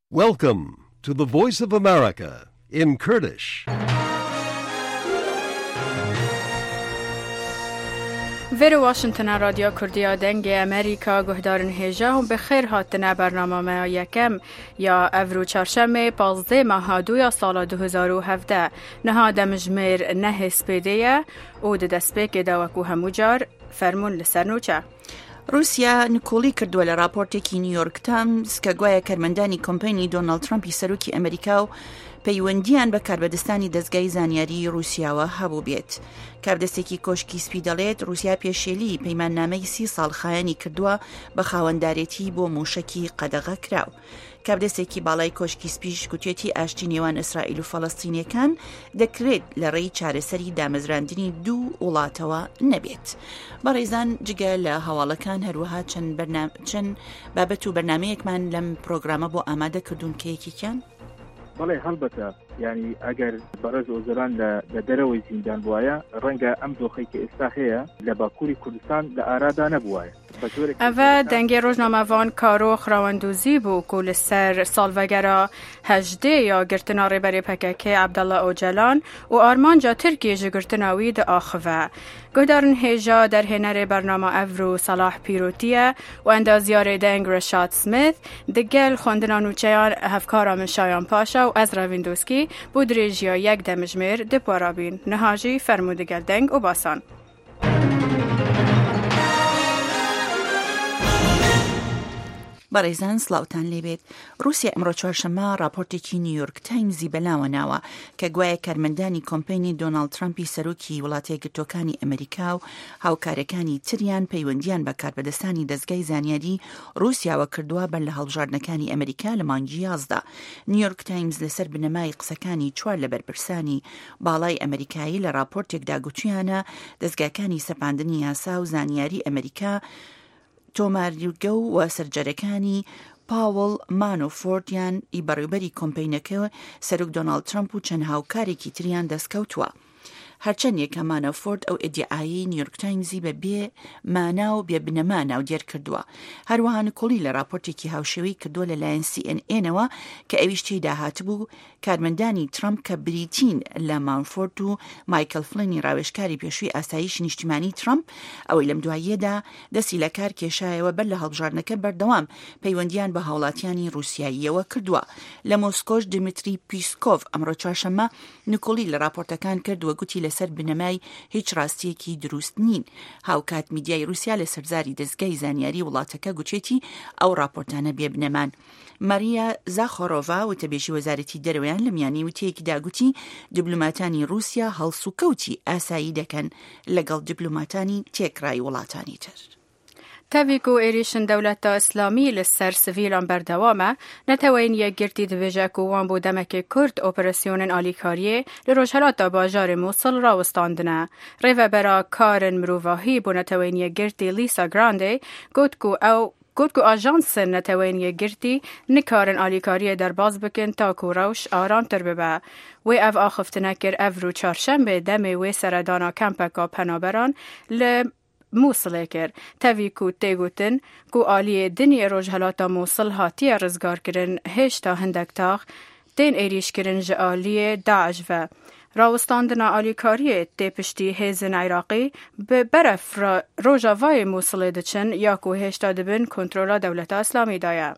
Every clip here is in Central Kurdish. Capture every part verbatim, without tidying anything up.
Welcome to the Voice of America in Kurdish. ویر واشنگتن رادیو کردیا دنگ امریکا گهدارن هجا هم بخیر هاتنه برنامه ما یکم یا افرو چارشمه پازده ماه دویا سال دو هزار و هفده نها دمجمیر نه سپیده او ده دسپیک داوکو همو جار فرمون لسر نوچه. روسیا نکولی کردووە لە راپۆرتێکی نیویۆرک تایمز کە گوایە کارمەندانی کۆمپەنی دۆناڵد ترامپی سەرۆکی ئەمریکا و پەیوەندیان بە کاربەدەستانی دەستگای زانیاری رووسیاوە هەبوو بێت. کاربدەستێکی کۆشکی سپی دەڵێت رووسیا پێشێلی پەیماننامەی سی ساڵ خایەنی کردووە بە خاوەندارێتی بۆ موشکی قەدەغە کراو. کابدەستێکی باڵای کۆشکی سپیش گوتێتی ئاشتی نێوان ئیسرائیل و فەڵەستینیەکان دەکرێت لە ڕێی چارەسەری دامەزراندنی دوو وڵاتەوە نەبێت. بەڕێزان جگە لە هەواڵەکان هەروەها چەند بەرنام... چەند بابەت و بەرنامەیەکمان لەم پرۆگرامە بۆ ئامادە کردوون کە یەکێکیان بەڵێ هەڵبەتە یعنی ئەگەر بەڕێز ئۆزەران لە دەرەوەی زیندان بووایە ڕەنگە ئەم دۆخەی کە ئێستا هەیە لە باکووری کوردستان لە ئارادا نەبووایە. ئەوە دەنگی ڕۆژنامەوان کارۆ خراوەندوزی بوو کو لەسەر ساڵڤەگەرە هەژدێ یا گرتنا ڕێبەری پەکەکێ عەبدەڵڵا ئۆجەلان و ئارمانجا ترکی ji girtinawî di axive. Guhdarên hêja derhênerê bernama Evro Salah Pîrotiye û endaziyarê deng Rashad Smith digel xwendina nûçeyan hevkara min Şayan Paşa û Ezra Windoski bû dirêjiya yek demijmêr dipwarabîn. Niha jî fermû digel deng û basan. بەڕێزان سڵاوتان لێبێت. رووسیا ئەمڕۆ چوارشەممە راپۆرتێکی نیویۆرک تایمزی بەلاوە ناوە کە گوایە کارمەندانی کۆمپەنی دۆناڵد ترامپی سەرۆکی وڵاتە یەکگرتووەکانی ئەمریکا و هاوکارەکانی تریان پەیوەندیان بە کاربەدەستانی دەستگای زانیاری رووسیاوە کردووە بەر لە هەڵبژاردنەکانی ئەمریکا لە مانگی یازدا. نیویۆرک تایمز لەسەر بنەمای قسەکانی چوار لە بەرپرسانی باڵای ئەمریکایی لە راپۆرتێکدا گوتویانە دەستگاکانی سەپاندنی یاسا و زانیاری ئەمریکا تۆماریگە و سەرجەرەکانی پاوڵ مانۆفۆرتیان ئی بەڕێوەبەری کۆمپەینەکە سەرۆک دۆناڵد ترامپ و چەند هاوکارێکی تریان دەستکەوتووە. هەرچەند یەکە مانۆفۆرت ئەو ئیدعایی نیویۆرک تایمزی بە بێ مانا و بێ بنەما ناودێر کردووە. هەروەها نکۆلی لە راپۆرتێکی هاوشێوەی کردووە لەلایەن سی ئێن ئێنەوە کە ئەویش تێیدا هاتبوو کارمەندانی ترامپ کە بریتین لە مانفۆرت و مایکل فلینی ڕاوێژکاری پێشووی ئاسایش نیشتیمانی ترامپ ئەوەی لەم دواییەدا دەستی لە کار کێشایەوە بەر لە هەڵبژاردنەکە بەردەوام پەیوەندیان بە هاوڵاتیانی رووسیاییەوە کردووە. لە مۆسکۆش دمیتری پیسکۆڤ ئەمڕۆ چوارشەممە نکۆلی لە راپۆرتەکان کردووە گوتی لەسەر بنەمای هیچ ڕاستیەکی دروست نین. هاوکات میدیای رووسیا لە سەرزاری دەستگای زانیاری وڵاتەکە گوچێتی ئەو راپۆرتانە بێ بنەمان. ماریا زاخۆرۆڤا وتەبێژی وەزارەتی دەرەوەیان لە میانی وتەیەکیدا گوتی دیبلۆماتانی رووسیا هەڵسوکەوتی ئاسایی دەکەن لەگەڵ دیبلۆماتانی تێکرای وڵاتانی تر. تاویک و ایریشن دولت اسلامی لسر سویلان بردوامه نتوین یک گرتی دویجه کوان بو دمک کرد اپراسیون آلیکاریه لروجهلات باجار موصل راوستاندنه. ریوه برا کارن مروواهی بو نتوین یک گرتی لیسا گرانده گوت کو او گوت کو آژانس نتوین یک گرتی نکارن آلیکاریه در باز بکن تا کو روش آرام تر ببه. و او آخفتنه کر افرو چارشنبه دمه و سردانا کمپکا پنابران ل موصل کرد. تاویکو تیگوتن کو آلیه دنی روجهلاتا موصل هاتیه رزگار کرن هشتا هندک تاخ دین ایریش کرن جه آلیه داعش و راوستاندنا آلیکاریه تی پشتی هیزن عراقی به برف روجاوای موصل دچن یا کو هشتا دبن کنترولا دولت اسلامی دایه.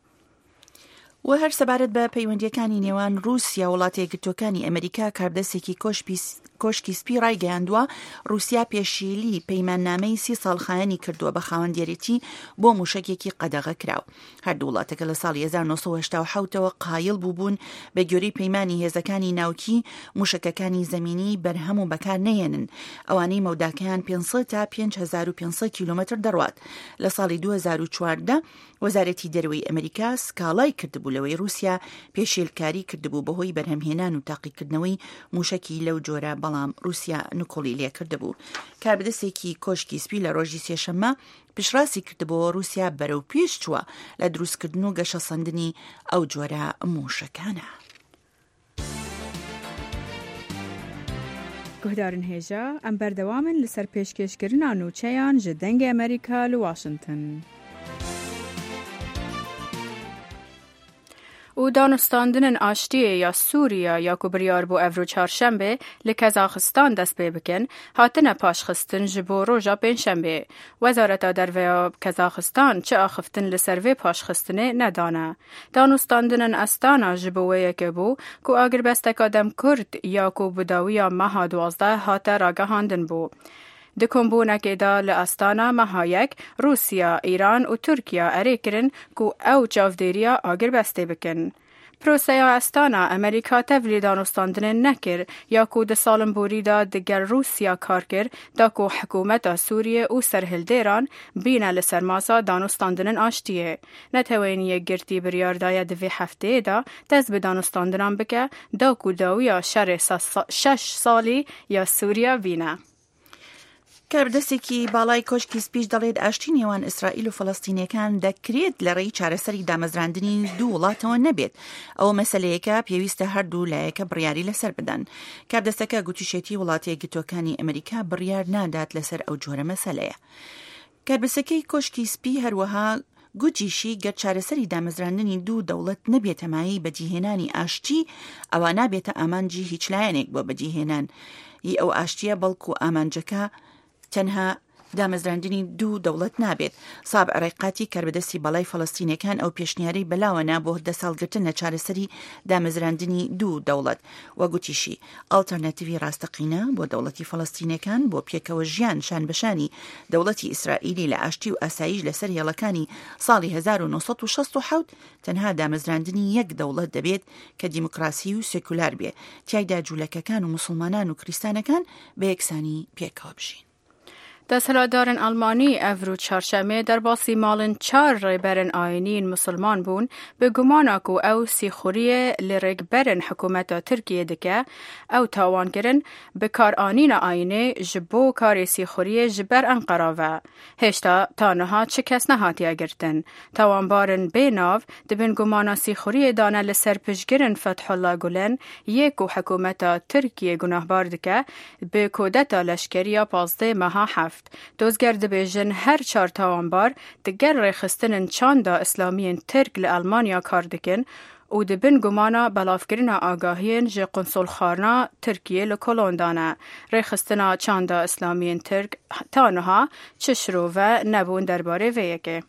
و هەر سەبارەت بە پەیوەندیەکانی نێوان رووسیا وڵاتە یەکگرتووەکانی ئەمریکا کاربدەستێکی کۆشکی سپی ڕایگەیاندووە رووسیا پێشێلی پەیماننامەی سی ساڵ خایەنی کردووە بە خاوەندیەرێتی بۆ موشکێکی قەدەغە کراو. هەردوو وڵاتەکە لە ساڵی هەزار و نۆ سەد و هەشتا و حەوتەوە قایڵ بووبوون بە گوێرەی پەیمانی هێزەکانی ناوکی موشکەکانی زەمینی بەرهەم و بەکار نەهێنن ئەوانەی مەوداکەیان پێنج تا پێنج هەزار و پێنج سەد کیلۆمەتر دەڕوات. لە ساڵی دوو هەزار و چواردە وەزارەتی دەرەوەی ئەمریکا سکاڵای کردبوو لەوەی رووسیا پێشێلکاری کردبوو بەهۆی بەرهەمهێنان و تاقیکردنەوەی موشکی لەو جۆرە بەڵام رووسیا نکۆڵی لێ کردبوو. کاربدەستێکی کۆشکی سپی لە ڕۆژی سێشەممە پشڕاستی کردبەوە رووسیا بەرەو پێش چووە لە دروستکردن و گەشەسەندنی ئەو جۆرە موشەکانە. گهدارن هێژا ئەم بەردەوامن لەسەر پێشکەشکردنا نووچەیان ji dengê Amerîka li Washington. و دانستاندن آشتی یا سوریا یا کبریار بو افرو چهارشنبه لکازاخستان دست پی بکن هاتن پاشخستن جبو روژا پنجشنبه. وزارت درویا کازاخستان چه آخفتن لسروی پاشخستنه ندانه. دانستاندن استانا جبوه که بو که اگر بستک آدم کرد یا که بداوی مها دوازده هات راگهاندن بو. دکمبونه که دا لأستانا مهایک روسیا، ایران و ترکیه اره کرن که او چافدیریا آگر بسته بکن. پروسیا استانا امریکا تولی دانستاندن نکر یا که ده سالم بوری دا دگر روسیا کار کر دا که حکومت سوریه و سرهلدیران بینه لسرماسا دانستاندن آشتیه. نتوینی گرتی بریاردای دوی هفته دا دست به دانستاندنان بکه دا که داویا شر شش سالی یا سوریا بینه. کاربردەسێکی باڵای کۆشکی سپیش دەڵێت ئاشتی نێوان ئیسرائیل و فەڵەستینیەکان دەکرێت لە ڕێی چارەسەری دامەزراندنی دوو وڵاتەوە نەبێت. ئەوە مەسەلەیەکە پێویستە هەردوو لایەکە بڕیاری لەسەر بدەن. کاربردەسەکە گوتیشێتی وڵاتە یەکگرتووەکانی ئەمریکا بڕیار نادات لەسەر ئەو جۆرە مەسەلەیە. کاربردەسەکەی کۆشکی سپی هەروەها گوتیشی گەر چارەسەری دامەزراندنی دوو دەوڵەت نەبێتەمایی بەجیهێنانی ئاشتی ئەوە نابێتە ئامانجی هیچ لایەنێک بۆ بەجیهێنان ی ئەو ئاشتیە بەڵکو ئامانجەکە تەنها دامەزراندنی دوو دەوڵەت نابێت. ساب عێراقاتی کاربەدەستی بەڵای فەڵەستینیەکان ئەو پێشنیارەی بەلاوەنا بۆ دەساڵگرتن لە چارەسەری دامەزراندنی دوو دەوڵەت وە گوتیشی ئالتەرناتیڤی ڕاستەقینە بۆ دەوڵەتی فەڵەستینیەکان بۆ پێکەوە ژیان شانبەشانی دەوڵەتی ئیسرائیلی لە ئاشتی و ئاسایش لەسەر هێڵەکانی ساڵی هەزار و نۆسەد و شەست و حەوت تەنها دامەزراندنی یەک دەوڵەت دەبێت کە دیموکراسی و سێکولار بێ تیایدا جوولەکەکان و مسلمانان و کریستانەکان بە یەکسانی پێکەوە بژین. دستهلادارن آلمانی افرو چهارشنبه در باسی مالن چار ریبرن آینین مسلمان بون به گمانا کو او سیخوری لرگبرن حکومت ترکیه دکه او تاوان کرن به کار آنین آینه جبو کار سیخوری جبر انقراوه. هشتا تانها چه کس نهاتی اگرتن. تاوان بارن بیناو دبن گمانا سیخوری دانه لسر پشگرن فتح الله گلن یکو حکومت ترکیه گناه بار دکه به کودتا لشکری پازده مها هفت. دوزگر دبیجن هر چار تاوانبار دگر ریخستن چاندا اسلامیین ترک لألمانیا کار دکن و دبن گمانا بلافگرین آگاهین جه قنصل خارنا ترکیه لکلون دانه. ریخستنا چاندا اسلامیین ترک تانها چشرو و نبون درباره ویگه.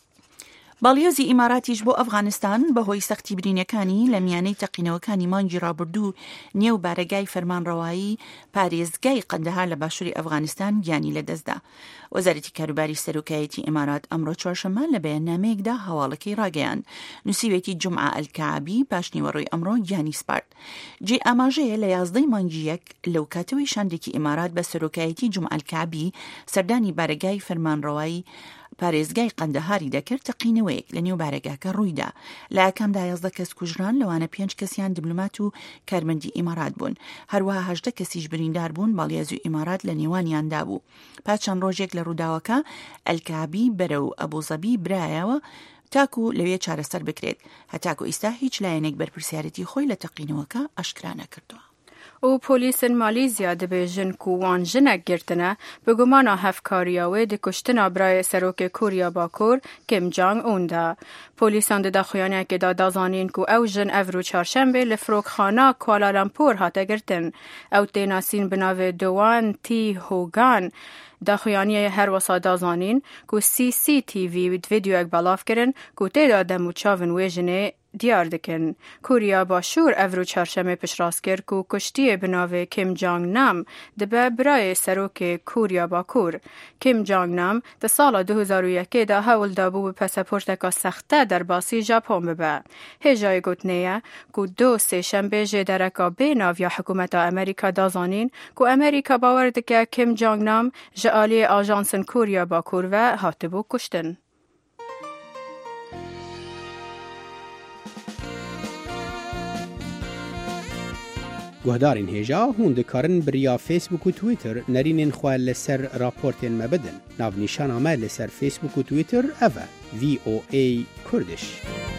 باڵیۆزی ئیماراتیش بۆ ئەفغانستان بەهۆی سەختی برینەکانی لە میانەی تەقینەوەکانی مانگی ڕابردوو نێو بارەگای فەرمانڕەوایی پارێزگای قەندەهار لە باشووری ئەفغانستان گیانی لەدەستدا. وەزارەتی کاروباری سەرۆکایەتی ئیمارات ئەمڕۆ چوارشەممە لە بەیاننامەیەکدا هەواڵەکەی ڕاگەیاند. نووسیوێتی جومعە ئەلکعبی پاشنیوەڕۆی ئەمڕۆ گیانی سپارد. جێ ئاماژەیە لە یازدەی مانگی یەک لەو کاتەوەی شاندێکی ئیمارات بە سەرۆکایەتی جومعە ئەلکعبی سەردانی بارەگای فەرمانڕەوایی پارێزگای قەندەهاری دەکرد تەقینەوەیەک لە نێو بارەگاکە ڕوویدا. لە ئاکامدا یازدە کەس کوژران لەوانە پێنج کەسیان دیبلۆمات و کارمەندی ئیمارات بوون. هەروەها هەژدە کەسیش بریندار بوون باڵیازی ئیمارات لە نێوانیاندا بوو. پاچەند ڕۆژێک لە ڕووداوەکە ئەلکعبی بەرەو ئەبوزەبی برایەوە تاکو لەوێ چارەسەر بکرێت. هەتاکو ئیستا هیچ لایەنێک بەرپرسیارەتی خۆی لە تەقینەوەکە ئاشکرا نەکردووە. و پولیسن مالیزیا دبیجن کووان جنک گرتنه به گمانا هفکاریاوه ده کشتنا برای سروک کوریا باکور کیم جانگ اون ده. پولیسان ده دخویانه که دا دازانین که او جن افرو چارشنبه لفروک خانه کوالالامپور هاته گرتن. او تیناسین بناو دوان تی هوگان دخویانی هر وسا دازانین که سی سی تی وی ویدیو اک بلاف کرن که تیدا دمو چاون ویجنه دیار دکن. کوریا باشور افرو چهارشنبه پیش راست کرد که کشتی بناو کیم جانگ نام دبه برای سروک کوریا باکور. کیم جانگ نام ده سال دو هزار و یک ده هول دابو به پاسپورت که سخته در باسی ژاپن ببه. هجای گوتنیه که دو سه شنبه جدرکا بیناو یا حکومت امریکا دازانین که امریکا باورد که کیم جانگ نام جعالی آژانسن کوریا باکور و هاتبو کشتن. گهدارین هیجا هون دکارن بریا فیسبوک و تویتر نرینین خواه لسر راپورتین مبدن. ناو نیشان آمد لسر فیسبوک و تویتر اوه وی او ای کردش.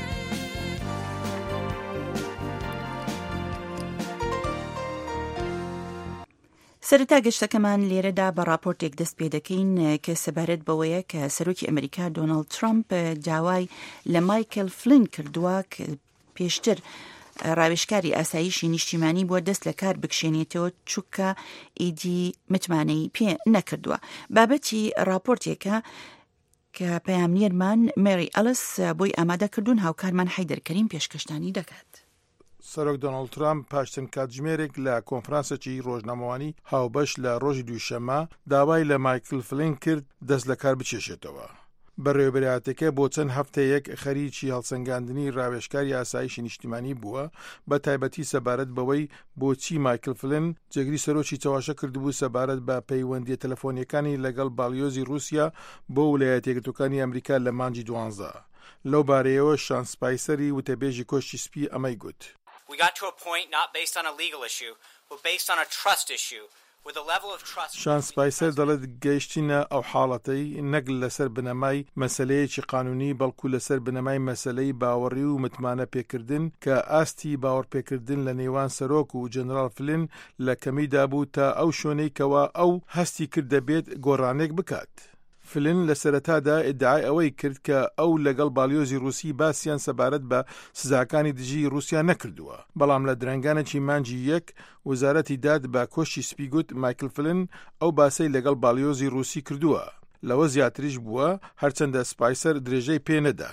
سەرەتا گەشتەکەمان لێرەدا بە راپۆرتێک دەست پێ دەکەین کە سەبارەت بەوەیە کە سەرۆکی ئەمریکا دۆناڵد ترامپ داوای لە مایکل فلین کردووە کە پێشتر ڕاوێژکاری ئاسایشی نیشتیمانی بووە دەست لە کار بکشێنێتەوە چووکە ئیدی متمانەی پێ نەکردووە. بابەتی راپۆرتێکە کە پەیامنیەرمان مێری ئەلس بۆی ئامادە کردوون هاوکارمان حەیدەر کەریم پێشکەشتانی دەکات. سەرۆک دۆناڵد ترامپ پاشتن کاتژمێرێک لە کۆنفرانسێکی ڕۆژنامەوانی هاوبەش لە ڕۆژی دووشەمە داوای لە مایکل فلین کرد دەست لە کار بچێشێتەوە. بەڕێوەبەراتەکە بۆ چەند هەفتەیەک خەریکی هەڵسەنگاندنی ڕاوێژکاری ئاسایشی نیشتیمانی بووە، بە تایبەتی سەبارەت بەوەی بۆچی مایکل فلین جێگری سەرۆکی چاواشە کردبوو سەبارەت بە پەیوەندیە تەلەفۆنیەکانی لەگەڵ باڵیۆزی رووسیا بۆ ویلایەتە یەکگرتووەکانی ئەمریکا لە مانگی دوانزە. لەو بارەیەوە شان سپایسەری وتەبێژی کۆشتی سپی ئەمەی گوت. We got to a point not based on a legal issue, but based on a trust issue. شان سپایسەر دەڵێت گەیشتینە ئەو حاڵەتەی نەک لەسەر بنەمای مەسەلەیەکی قانونی بەڵکو لەسەر بنەمای مەسەلەی باوەڕی و متمانە پێکردن کە ئاستی باوەڕپێکردن لە نێوان سەرۆک و جەنەرال فلین لە کەمیدا بوو تا ئەو شوێنەی کەوا ئەو هەستی کرد دەبێت گۆڕانێک بکات. فلین لە سەرەتادا ئیدعای ئەوەی کرد کە ئەو لەگەڵ باڵیۆزی رووسی باسییان سەبارەت بە سزاکانی دژی رووسیا نەکردووە، بەڵام لە درەنگانێکی مانجی یەک وەزارەتی داد بە کۆشتی سپی گوت مایکل فلین ئەو باسەی لەگەڵ باڵیۆزی رووسی کردووە. لەوە زیاتریش بووە هەرچەندە سپایسەر درێژەی پێ نەدا.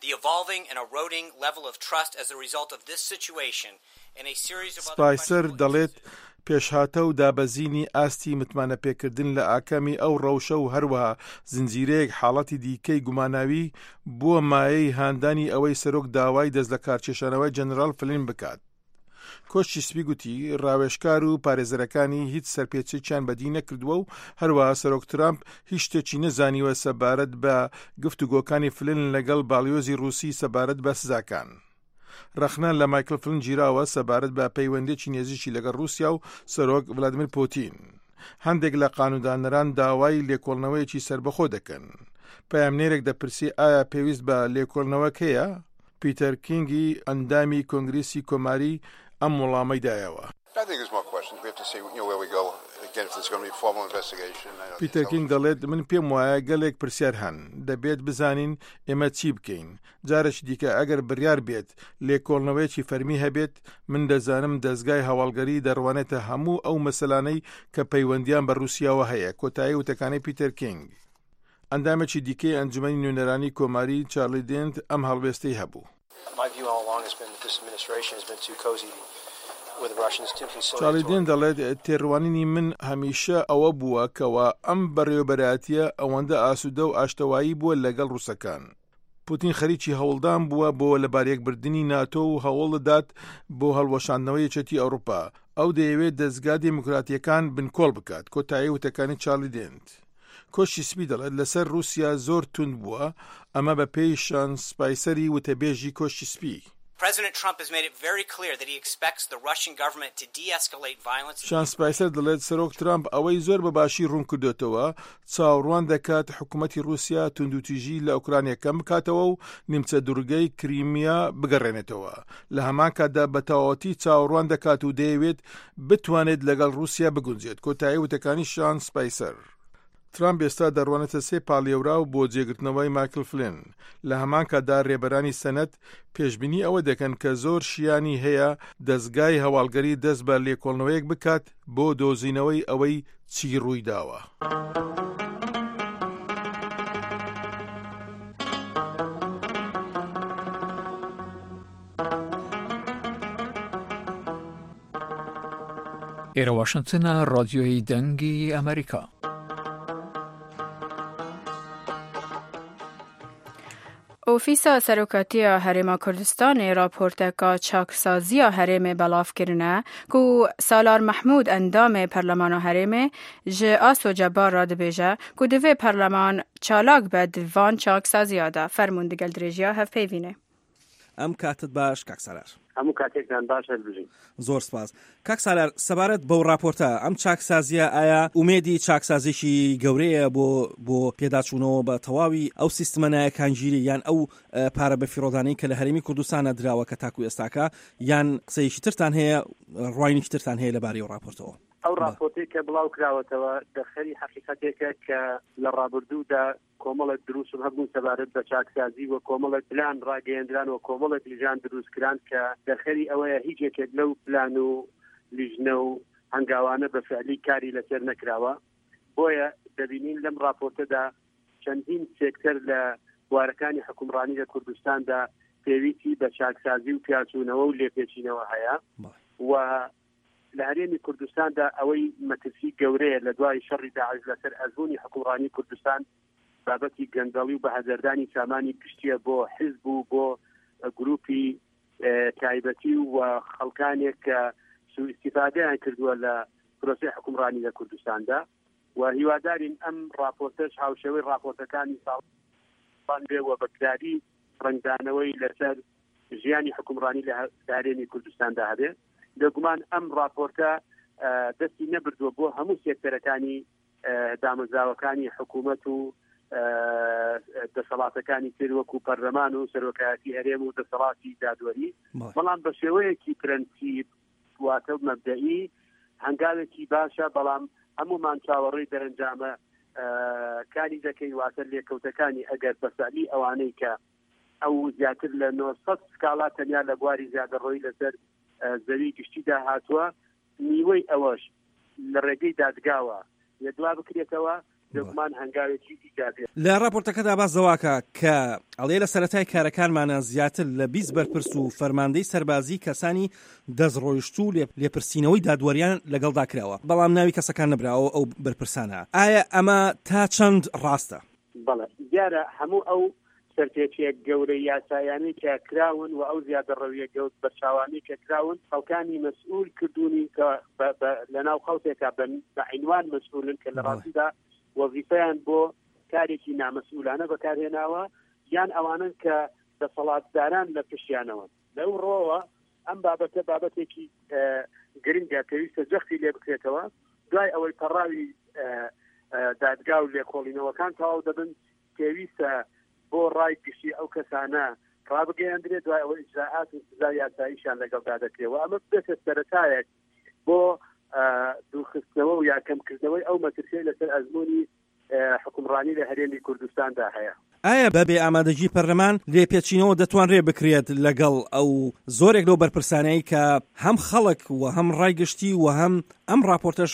سپایسەر دەڵێت پێشهاتە و دابەزینی ئاستی متمانە پێکردن لە ئاکامی ئەو ڕەوشە و هەروەها زنجیرەیەک حاڵەتی دیکەی گوماناوی بووە مایەی هاندانی ئەوەی سەرۆک داوای دەست لە کارکێشانەوەی جەنەرال فلین بکات. کۆشتی سپی گوتی ڕاوێژکار و پارێزەرەکانی هیچ سەرپێچێکیان بەدی نەکردووە و هەروەها سەرۆک ترامپ هیچ شتێکی نەزانیوە سەبارەت بە گفتوگۆکانی فلین لەگەڵ باڵیۆزی رووسی سەبارەت بە سزاکان. ڕخنان لە مایکل فلین گیراوە سەبارەت بە پەیوەندێکی نێزیکی لەگەڵ رووسیا و سەرۆک ڤلادیمیر پوتین. هەندێک لە قانوندانەران داوای لێکۆڵنەوەیەکی سربەخۆ دەکەن. پەیامنێرێک دەپرسی ئایا پێویست بە لێکۆڵنەوەک هەیە؟ پیتەر کینگی ئەندامی کۆنگرێسی کۆماری ئەم وەڵامەی دایەوە. پیتەر کینگ دەڵێت من پێم وایە گەلێک پرسیار هەن، دەبێت بزانین ئێمە چی بکەین. جارێک دیکە ئەگەر بڕیار بێت لێکۆڵنەوەیەکی فەرمی هەبێت من دەزانم دەستگای هەواڵگەری دەڕوانێتە هەموو ئەو مەسەلانەی کە پەیوەندیان بە رووسیاوە هەیە. کۆتایی وتەکانی پیتەر کینگ. ئەندامێکی دیکەی ئەنجومەنی نوێنەرانی کۆماری چارلی دێنت ئەم هەڵوێستەی هەبوو. چارلی دێن دەڵێت تێڕوانینی من هەمیشە ئەوە بووە کەوا ئەم بەڕێوەبەراتیە ئەوەندە ئاسوودە و ئاشتەوایی بووە لەگەڵ رووسەکان. پوتین خەریکی هەوڵدان بووە بۆ لە بارێکبردننی ناتۆ و هەوڵ دەدات بۆ هەڵوەشاندنەوەی یەکێتی ئەوروپا. ئەو دەیەوێت دەستگا دیموکراتیەکان بنکۆڵ بکات. کۆتایی وتەکانی چارلی دێنت. کۆشتی سپی دەڵێت لەسەر رووسیا زۆر تند بووە، ئەمە بە پێی شان سپایسەری وتەبێژی کۆشتی سپی. President Trump has made it very clear that he expects the Russian government to de-escalate violence. شان سپایسەر دەڵێت سەرۆک ترامپ ئەوەی زۆر بەباشی ڕوون کردوێتەوە چاوەڕوان دەکات حکوومەتی رووسیا توندوتیژی لە ئوکرانیا کەم بکاتەوە و نیمچە دوورگەی کریمیا بگەڕێنێتەوە. لە هەمان کاتدا بە تەواوەتی چاوەڕوان دەکات و دەیەوێت بتوانێت لەگەڵ رووسیا بگونجێت. کۆتایی وتەکانی شان سپایسەر. ترامپ ئێستا دەڕوانێتە سێ پاڵێوراو بۆ جێگرتنەوەی مایکل فلین. لە هەمان کاتدا ڕێبەرانی سەنەت پێشبینی ئەوە دەکەن کە زۆر شیانی هەیە دەستگای هەواڵگەری دەست بە لێکۆڵنەوەیەک بکات بۆ دۆزینەوەی ئەوەی چی ڕووی داوە. ئێرە واشنگتنە ڕادیۆی دەنگی ئەمریکا. ئۆفیسا سەرۆکاتیە هەرێما کوردستانی راپۆرتێکا چاکسازیە هەرێمێ بەڵاف کردنە کو سالار محمود ئەندامێ پەرلەمانە هەرێمێ ji ئاسۆجە بار را dibêje ku divê پەرلەمان چالاک بە divan چاکسازیە da فەرموون diگەل درێژیە هەفپەیڤینێ. ئەم کاتت باش کاک سالار. هەموو کاتێکتان باش هەربژین. زۆر سپاس. کاک سالار سەبارەت بەو راپۆرتە ئەم چاکسازیە ئایا ئومێدی چاکسازیشی گەورەیە بۆ بۆ پێداچوونەوە بە تەواوی ئەو سیستمەنایە کانگیری یان ئەو پارە بە فیرۆدانەی کە لە هەرێمی کوردستانە دراوە کە تاکو ئێستاکە یان قسەیەکی ترتان هەیە ڕواینێکی ترتان هەیە لەبارەی ئەو راپۆرتەوە؟ ئەو راپۆرتێک کە بڵاو کراوەتەوە دەخەری حقیقەتێکە کە لە ڕابردوودا کۆمەڵێک دروستم هەبوون سەبارەت بە چاکسازی و کۆمەڵێک پلان ڕاگەیەندران و کۆمەڵێک لیژان دروستکران کە دەخەری ئەوەیە هیچ یەکێک لەو پلان و لیژنە و هەنگاوانە بە فعلی کاری لەسەر نەکراوە. بۆیە دەبینین لەم راپۆرتەدا چەندین سێکتەر لە بوارەکانی حکومڕانی لە کوردستاندا پێویستی بە چاکسازی و پیاچوونەوە و لێپێچینەوە هەیە و لە هەرێمی کوردستاندا ئەوەی مەترسی گەورەیە لە دوای شەڕی داعش لەسەر ئەزموونی حکومڕانی کوردستان بابەتی گەندەڵی و بەهەدەردانی سامانی گشتیە بۆ حیزب و بۆ گروپی تایبەتی و خەڵکانێک کە سوء استیفادەیان کردووە لە پرۆسەی حکومڕانی لە کوردستاندا و هیوادارین ئەم راپۆرتەش هاوشێوەی راپۆرتەکانی ساڵان بێ و بەکراری ڕنگدانەوەی لەسەر ژیانی حکومڕانی لە هەرێمی کوردستاندا هەبێ. دەگومان ئەم راپۆرتە دەستی نەبردووە بۆ هەموو سێکتەرەکانی دامەزراوەکانی حکوومەت و دەسەڵاتەکانی تر وەکو پەرلەمان و سەرۆکایەتی هەرێم و دەسەڵاتی دادوەری، بەڵام بە شێوەیەکی پرەنسیب واتە مەبدەئی هەنگاوێکی باشە، بەڵام هەمومان چاوەڕێی دەرەنجامە کاری دەکەی واتە لێکەوتەکانی ئەگەر بەسەلی ئەوانەی کە ئەو زیاتر لە نۆ سەد سکاڵا تەنیا لە بواری زیادەڕۆی لەسەر زەوی گشتیدا هاتووە، نیوەی ئەوەش لە ڕێگەی دادگاوە یەدوا بکرێتەوە دەگومان هەنگاوێکی ئیجابێت. لە راپۆرتەکەدا باس دەواکە کە ئەڵێ لە سەرەتای کارەکانمانە زیاتر لە بیست بەرپرس و فەرماندەی سەربازی کەسانی دەستڕۆیشت و لێپرسینەوەی دادوەریان لەگەڵدا کراوە، بەڵام ناوی کەسەکان نەبراوە ئەو بەرپرسانە. ئایا ئەمە تا چەند ڕاستە؟ بەڵێ دیارە هەموو ئەو سەرپێچیە گەورەی یاسایانی کە کراون و ئەو زیادە ڕەویە گەوت بەرچاوانی کە کراون خەڵکانی مەسئول کردوونی کە لە ناو خەڵکێکە بە عینوان مەسئولن کە لە ڕاستیدا وەزیفەیان بۆ کارێکی نامەسئولانە بەکارهێناوە یان ئەوانن کە دەسەڵاتداران لە پشتیانەوە. لەو ڕۆوە ئەم بابەتە بابەتێکی گرنگە پێویستە جەختی لێ بکرێتەوە. دوای ئەوەی پەڕاوی دادگا و لێکۆڵینەوەکان تەواو دەبن پێویستە بۆ ڕای گشتی ئەو کەسانە ڕابگەیاندرێت، دوای ئەوەی ئیجراعات و سزای یاساییشان لەگەڵدا دەکرێتەوە. ئەمە بێتە سەرەتایەک بۆ دووخستنەوە و یاکەمکردنەوەی ئەو مەترسیە لەسەر ئەزموونی حکومڕانی لە هەرێمی کوردستاندا هەیە. ئایا بەبێ ئامادەجی پەرلەمان لێپێچینەوە دەتوانرێ بکرێت لەگەڵ ئەو زۆرێک لەو بەرپرسانەی کە هەم خەڵک و هەم ڕایگشتی و هەم ئەم راپۆرتەش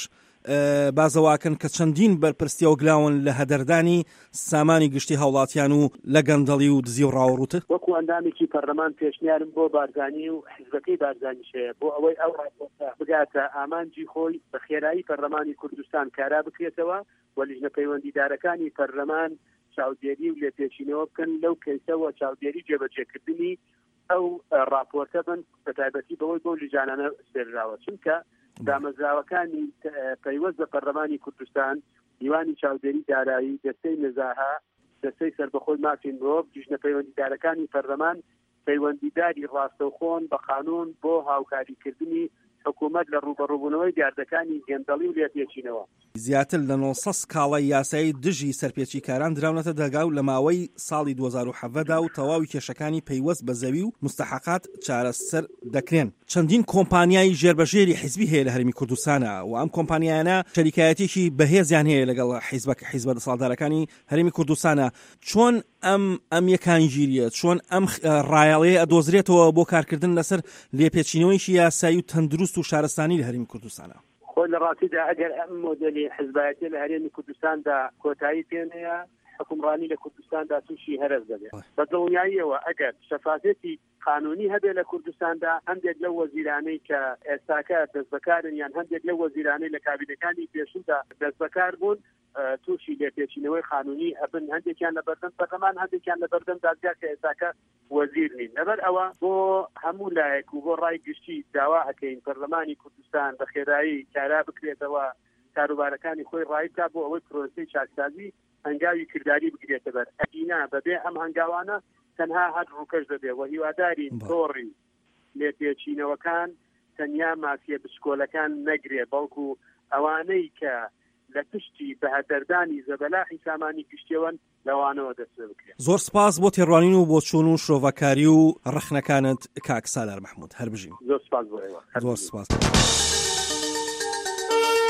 بازەواکن کە چەندین بەرپرستی و گلاون لە هەدەردانی سامانی گشتی هاوڵاتیان و لە گەندەڵی و دزی و ڕاوڕوتە؟ وەکو ئەندامێکی پەرلەمان پێشنیارم بۆ بارزانی و حیزبەکەی بارزانیشەیە بۆ ئەوەی ئەو راپۆرتە بگاتە ئامانجی خۆی بە خێرایی پەرلەمانی کوردستان کارا بکرێتەوە و لیژنە پەیوەندیدارەکانی پەرلەمان چاودێری و لێپێچینەوە بکەن لەو کەیسەوە چاودێری جێبەجێکردنی ئەو راپۆرتە بن بە تایبەتی بەوەی بۆ لیژانانە سێراوە، چونکە دامەزراوەکانی پەیوەست بە پەرلەمانی کوردستان، دیوانی چاودێری دارایی، دەستەی نزاها، دەستەی سەربەخۆی مافی مرۆڤ، لیژنە پەیوەندیدارەکانی پەرلەمان پەیوەندیداری ڕاستەوخۆن بە قانون بۆ هاوکاریکردنی حکوومەت لە ڕوبەڕووبوونەوەی دیاردەکانی گەندەڵی و لێپێچینەوە. زیاتر لە نۆ سەد سکاڵای یاسایی دژی سەرپێچی کاران دراونەتە دەرگا و لە ماوەی ساڵی دوو هەزار و حەڤەدا و تەواوی کێشەکانی پەیوەست بە زەوی و مستەحقات چارەسەر دەکرێن. چەندین کۆمپانیای ژێربەژێری حیزبی هەیە لە هەرێمی کوردستانە و ئەم کۆمپانیانە شەریکایەتێکی بەهێزیان هەیە لەگەڵ حیزبەکە حیزبە دەسەڵاتدارەکانی هەرێمی کوردستانە. چۆن ئەم ئەم یەکانگیریە، چۆن ئەم ڕایەڵەیە ئەدۆزرێتەوە بۆ کارکردن لەسەر لێپێچینەوەیشی یاسایی و تەندروست و شارستانی لە هەرێمی کوردستانە؟ خۆی لە ڕاستیدا ئەگەر ئەم مۆدلی حیزبایەتی لە هەرێمی کوردستاندا کۆتایی پێنەیە حکومڕانی لە کوردستاندا تووشی هەرز دەبێت. بە دڵنیاییەوە ئەگەر شەفافێتی قانونی هەبێت لە کوردستاندا هەندێک لەو وەزیرانەی کە ئێستاکە دەستبەکارن یان هەندێک لەو وەزیرانەی لە کابینەکانی پێشوودا دەستبەکار بوون تووشی لێپێچینەوەی قانونی ئەبن، هەندێکیان لە بەردەم پەرلەمان، هەندێکیان لە بەردەم دادگا کە ئێستاکە وەزیر نین. لەبەر ئەوە بۆ هەموو لایەک و بۆ ڕای گشتی داوا ئەکەین پەرلەمانی کوردستان بە خێرایی کارا بکرێتەوە کاروبارەکانی خۆی ڕای بکات بۆ ئەوەی پرۆسەی چاکسازی هەنگاوی کردداری بگرێتە بەر. ئەگینا بەبێ ئەم هەنگاوانە تەنها هەر ڕووکەش دەبێت و هیوادارین تۆڕی لێپێچینەوەکان تەنیا مافیە بچکۆلەکان نەگرێ، بەڵکو ئەوانەی کە لە پشتی بەهەدەردانی زەبەلاحی سامانی گشتیەوەن لەوانەوە دەست بکرێت. زۆر سپاس بۆ تێڕوانین و بۆ چوون و شۆڤەکاری و ڕەخنەکانت کاک سالار مەحموود. هەر بژین. زۆر سپاس بۆ ئێوە. زۆر سپاس.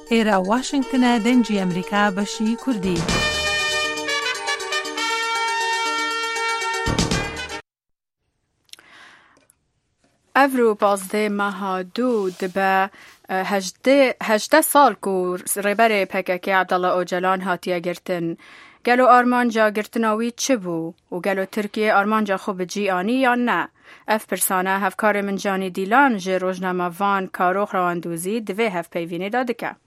ئێرە واشنگتنە دەنگی ئەمریکا بەشی کوردی. ئەڤرو پازدە مەها دوو دبە هەژدە ساڵ کو ڕێبەرێ پەکەکێ عەبدەڵڵا ئۆجەلان هاتیە گرتن. گەلو ئارمانجا گرتناوی چ بوو و گەلو تورکیە ئارمانجا خۆ بجی ئانی یان نە؟ ئەف پرسانە هەفکارێ منجانی دیلان ژێ ڕۆژنامە ڤان کارۆخ ڕەواندوزی divê hevpeyvînê da dike.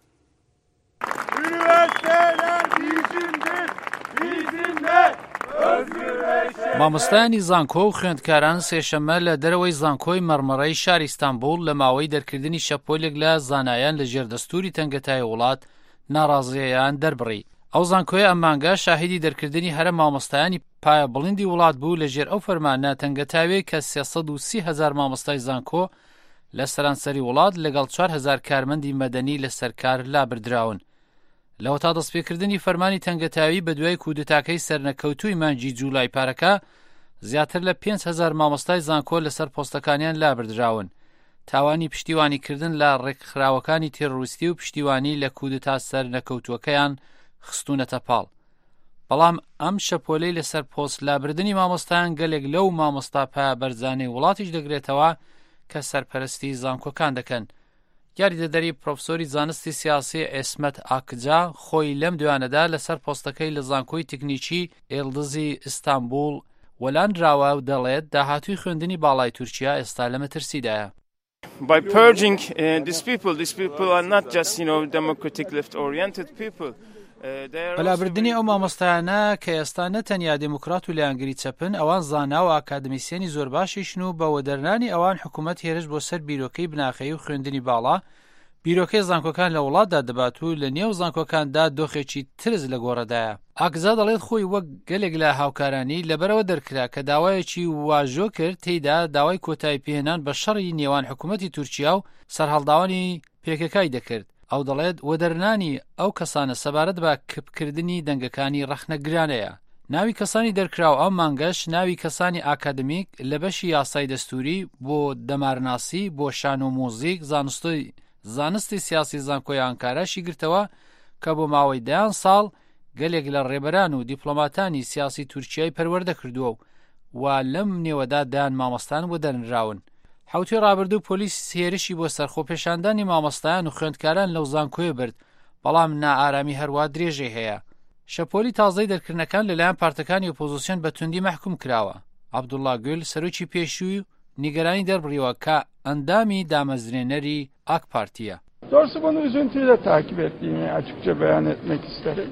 مامۆستایانی زانکۆ و خوێندکاران سێشەمە لە دەرەوەی زانکۆی مەرمەڕەی شاری ئیستانبوڵ لە ماوەی دەرکردنی شەپۆلێک لە زانایان لە ژێر دەستوری تەنگەتای وڵات ناڕازیەیان دەربڕی. ئەو زانکۆی ئەمانگە شاهیدی دەرکردنی هەرە مامۆستایانی پایە بڵیندی وڵات بوو لە ژێر ئەو فەرمانە تەنگەتاوێ کە سێسەد و سی هەزار مامۆستای زانکۆ لە سەرانسەری وڵات لەگەڵ چوار هەزار کارمەندی مەدەنی لە سەرکار لابردراون. لەوە تا دەستپێکردنی فەرمانی تەنگەتاوی بە دوای کودتاکەی سەرنەکەوتووی مانگی جوولای پارەکە زیاتر لە پێنج هەزار مامۆستای زانکۆ لەسەر پۆستەکانیان لابردراون. تاوانی پشتیوانیکردن لە ڕێکخراوەکانی تێڕۆریستی و پشتیوانی لە کودتا سەرنەکەوتووەکەیان خستوونەتە پاڵ. بەڵام ئەم شەپۆلەی لەسەر پۆست لابردنی مامۆستایان گەلێک لەو مامۆستا پایە بەرزانەی وڵاتیش دەگرێتەوە کە سەرپەرستی زانکۆکان دەکەن. یاریدەدەری پرۆفسۆری زانستی سیاسی ئێسمەت ئاکجا خۆی لەم دوانەدا لەسەر پۆستەکەی لە زانکۆی تکنیکی ئێڵدزی ئیستانبوڵ وەلانراوە و دەڵێت داهاتووی خوێندنی باڵای تورکیا ئێستا لە مەترسیدایە. By purging uh, these people, these people are not just, you know, democratic left-oriented people. بەلابردنی ئەو مامۆستایانە کە ئێستا نەتەنیا دموکرات و لایەنگری چەپن، ئەوان زانا و ئاکادمیسیێنی زۆر باشیشن و بە وەدەرنانی ئەوان حکوومەت هێرش بۆ سەر بیرۆکەی بناخەیی و خوێندنی باڵا بیرۆکەی زانکۆکان لە وڵاتدا دەبات و لە نێو زانکۆکاندا دۆخێکی ترس لە گۆڕەدایە. ئاکزا دەڵێت خۆی وەک گەلێک لە هاوکارانی لەبەرەوە دەرکرا کە داوایەکی واژۆ کرد تێیدا داوای کۆتایی پێهێنان بە شەڕی نێوان حکوومەتی تورکیا و سەرهەڵداوانی پێکەکای دەکرد. ئەو دەڵێت وەدەرنانی ئەو کەسانە سەبارەت بە کپکردنی دەنگەکانی ڕەخنەگرانەیە. ناوی کەسانی دەرکراو ئەو مانگەش ناوی کەسانی ئاکادمیک لە بەشی یاسای دەستوری بۆ دەمارناسی بۆ شان و مۆزیک زانستی زانستی سیاسی زانکۆی ئانکاراشی گرتەوە کە بۆ ماوەی دەیان ساڵ گەلێک لە ڕێبەران و دیپلۆماتانی سیاسی تورکیای پەروەردە کردووە و وا لەم نێوەدا دایان مامۆستان وەدەرنراون. حوتی ڕابردوو پۆلیس هێرشی بۆ سەرخۆپێشاندانی مامۆستایان و خوێندکاران لەو زانکۆیە برد، بەڵام نائارامی هەروە درێژەی هەیە. شەپۆلی تازەی دەرکردنەکان لەلایەن پارتەکانی ئۆپۆزیسیۆن بە توندی مەحکوم کراوە. عەبدوڵڵا گول سەرۆکی پێشووی و نیگەرانی دەربڕیوە کە ئەندامی دامەزرێنەری ئاک پارتیە. Doğrusu bunu üzüntüyle takip ettiğimi açıkça beyan etmek isterim.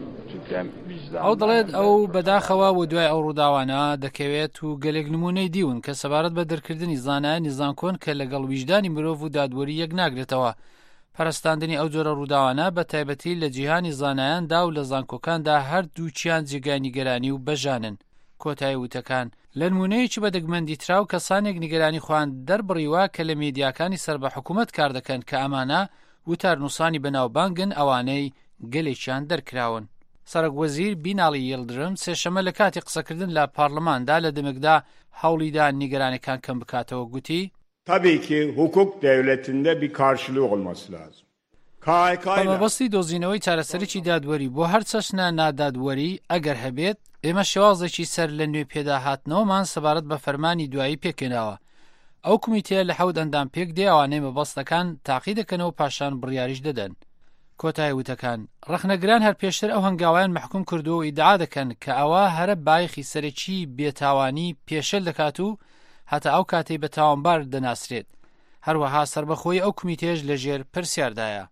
ئەو دەڵێت ئەو بەداخەوە و دوای ئەو ڕووداوانە دەکەوێت و گەلێک نمونەی دیون کە سەبارەت بە دەرکردنی زانایانی زانکۆن کە لەگەڵ ویژدانی مرۆڤ و دادوەری یەک ناگرێتەوە. پەرستاندنی ئەو جۆرە ڕووداوانە بە تایبەتی لە جیهانی زانایاندا و لە زانکۆکاندا هەردووچیان جێگای نیگەرانی و بەژانن. کۆتایی وتەکان لە نمونەیەکی بە دەگمەندی تراو کەسانێک نیگەرانی خۆیان دەربڕیوە کە لە میدیاکانی سەر بە حکوومەت کار دەکەن کە ئەمانە وتارنووسانی بەناوبانگن ئەوانەی گەلێکیان دەرکراون. سەرۆک وەزیر بیناڵی یڵدرم سێشەمە لە کاتی قسەکردن لە پارلەماندا لە دەمێکدا هەوڵیدا نیگەرانەکان کەم بکاتەوە گوتی Tabii ki hukuk devletinde bir karşılığı olması lazım. بەمەبەستی دۆزینەوەی چارەسەرێکی دادوەری بۆ هەر چەشنە نادادوەری ئەگەر هەبێت ئێمە شێوازێکی سەر لە نوێ پێداهاتنەوەمان سەبارەت بە فەرمانی دوایی پێکێناوە. ئەو کمیتەیە لە حەوت ئەندام پێک دێ ئەوانەی مەبەستەکان تاقی دەکەنەوە پاشان بڕیاریش دەدەن. کۆتایی وتەکان ڕەخنەگران هەر پێشتر ئەو هەنگاویان مەحکوم کردو و ئیدعا دەکەن کە ئەوە هەرە بایخی سەرەکی بێتاوانی پێشەل دەکات و هەتا ئەو کاتەی بە تاوانبار دەناسرێت. هەروەها سەربەخۆی ئەو کمیتێش لە ژێر پرسیاردایە.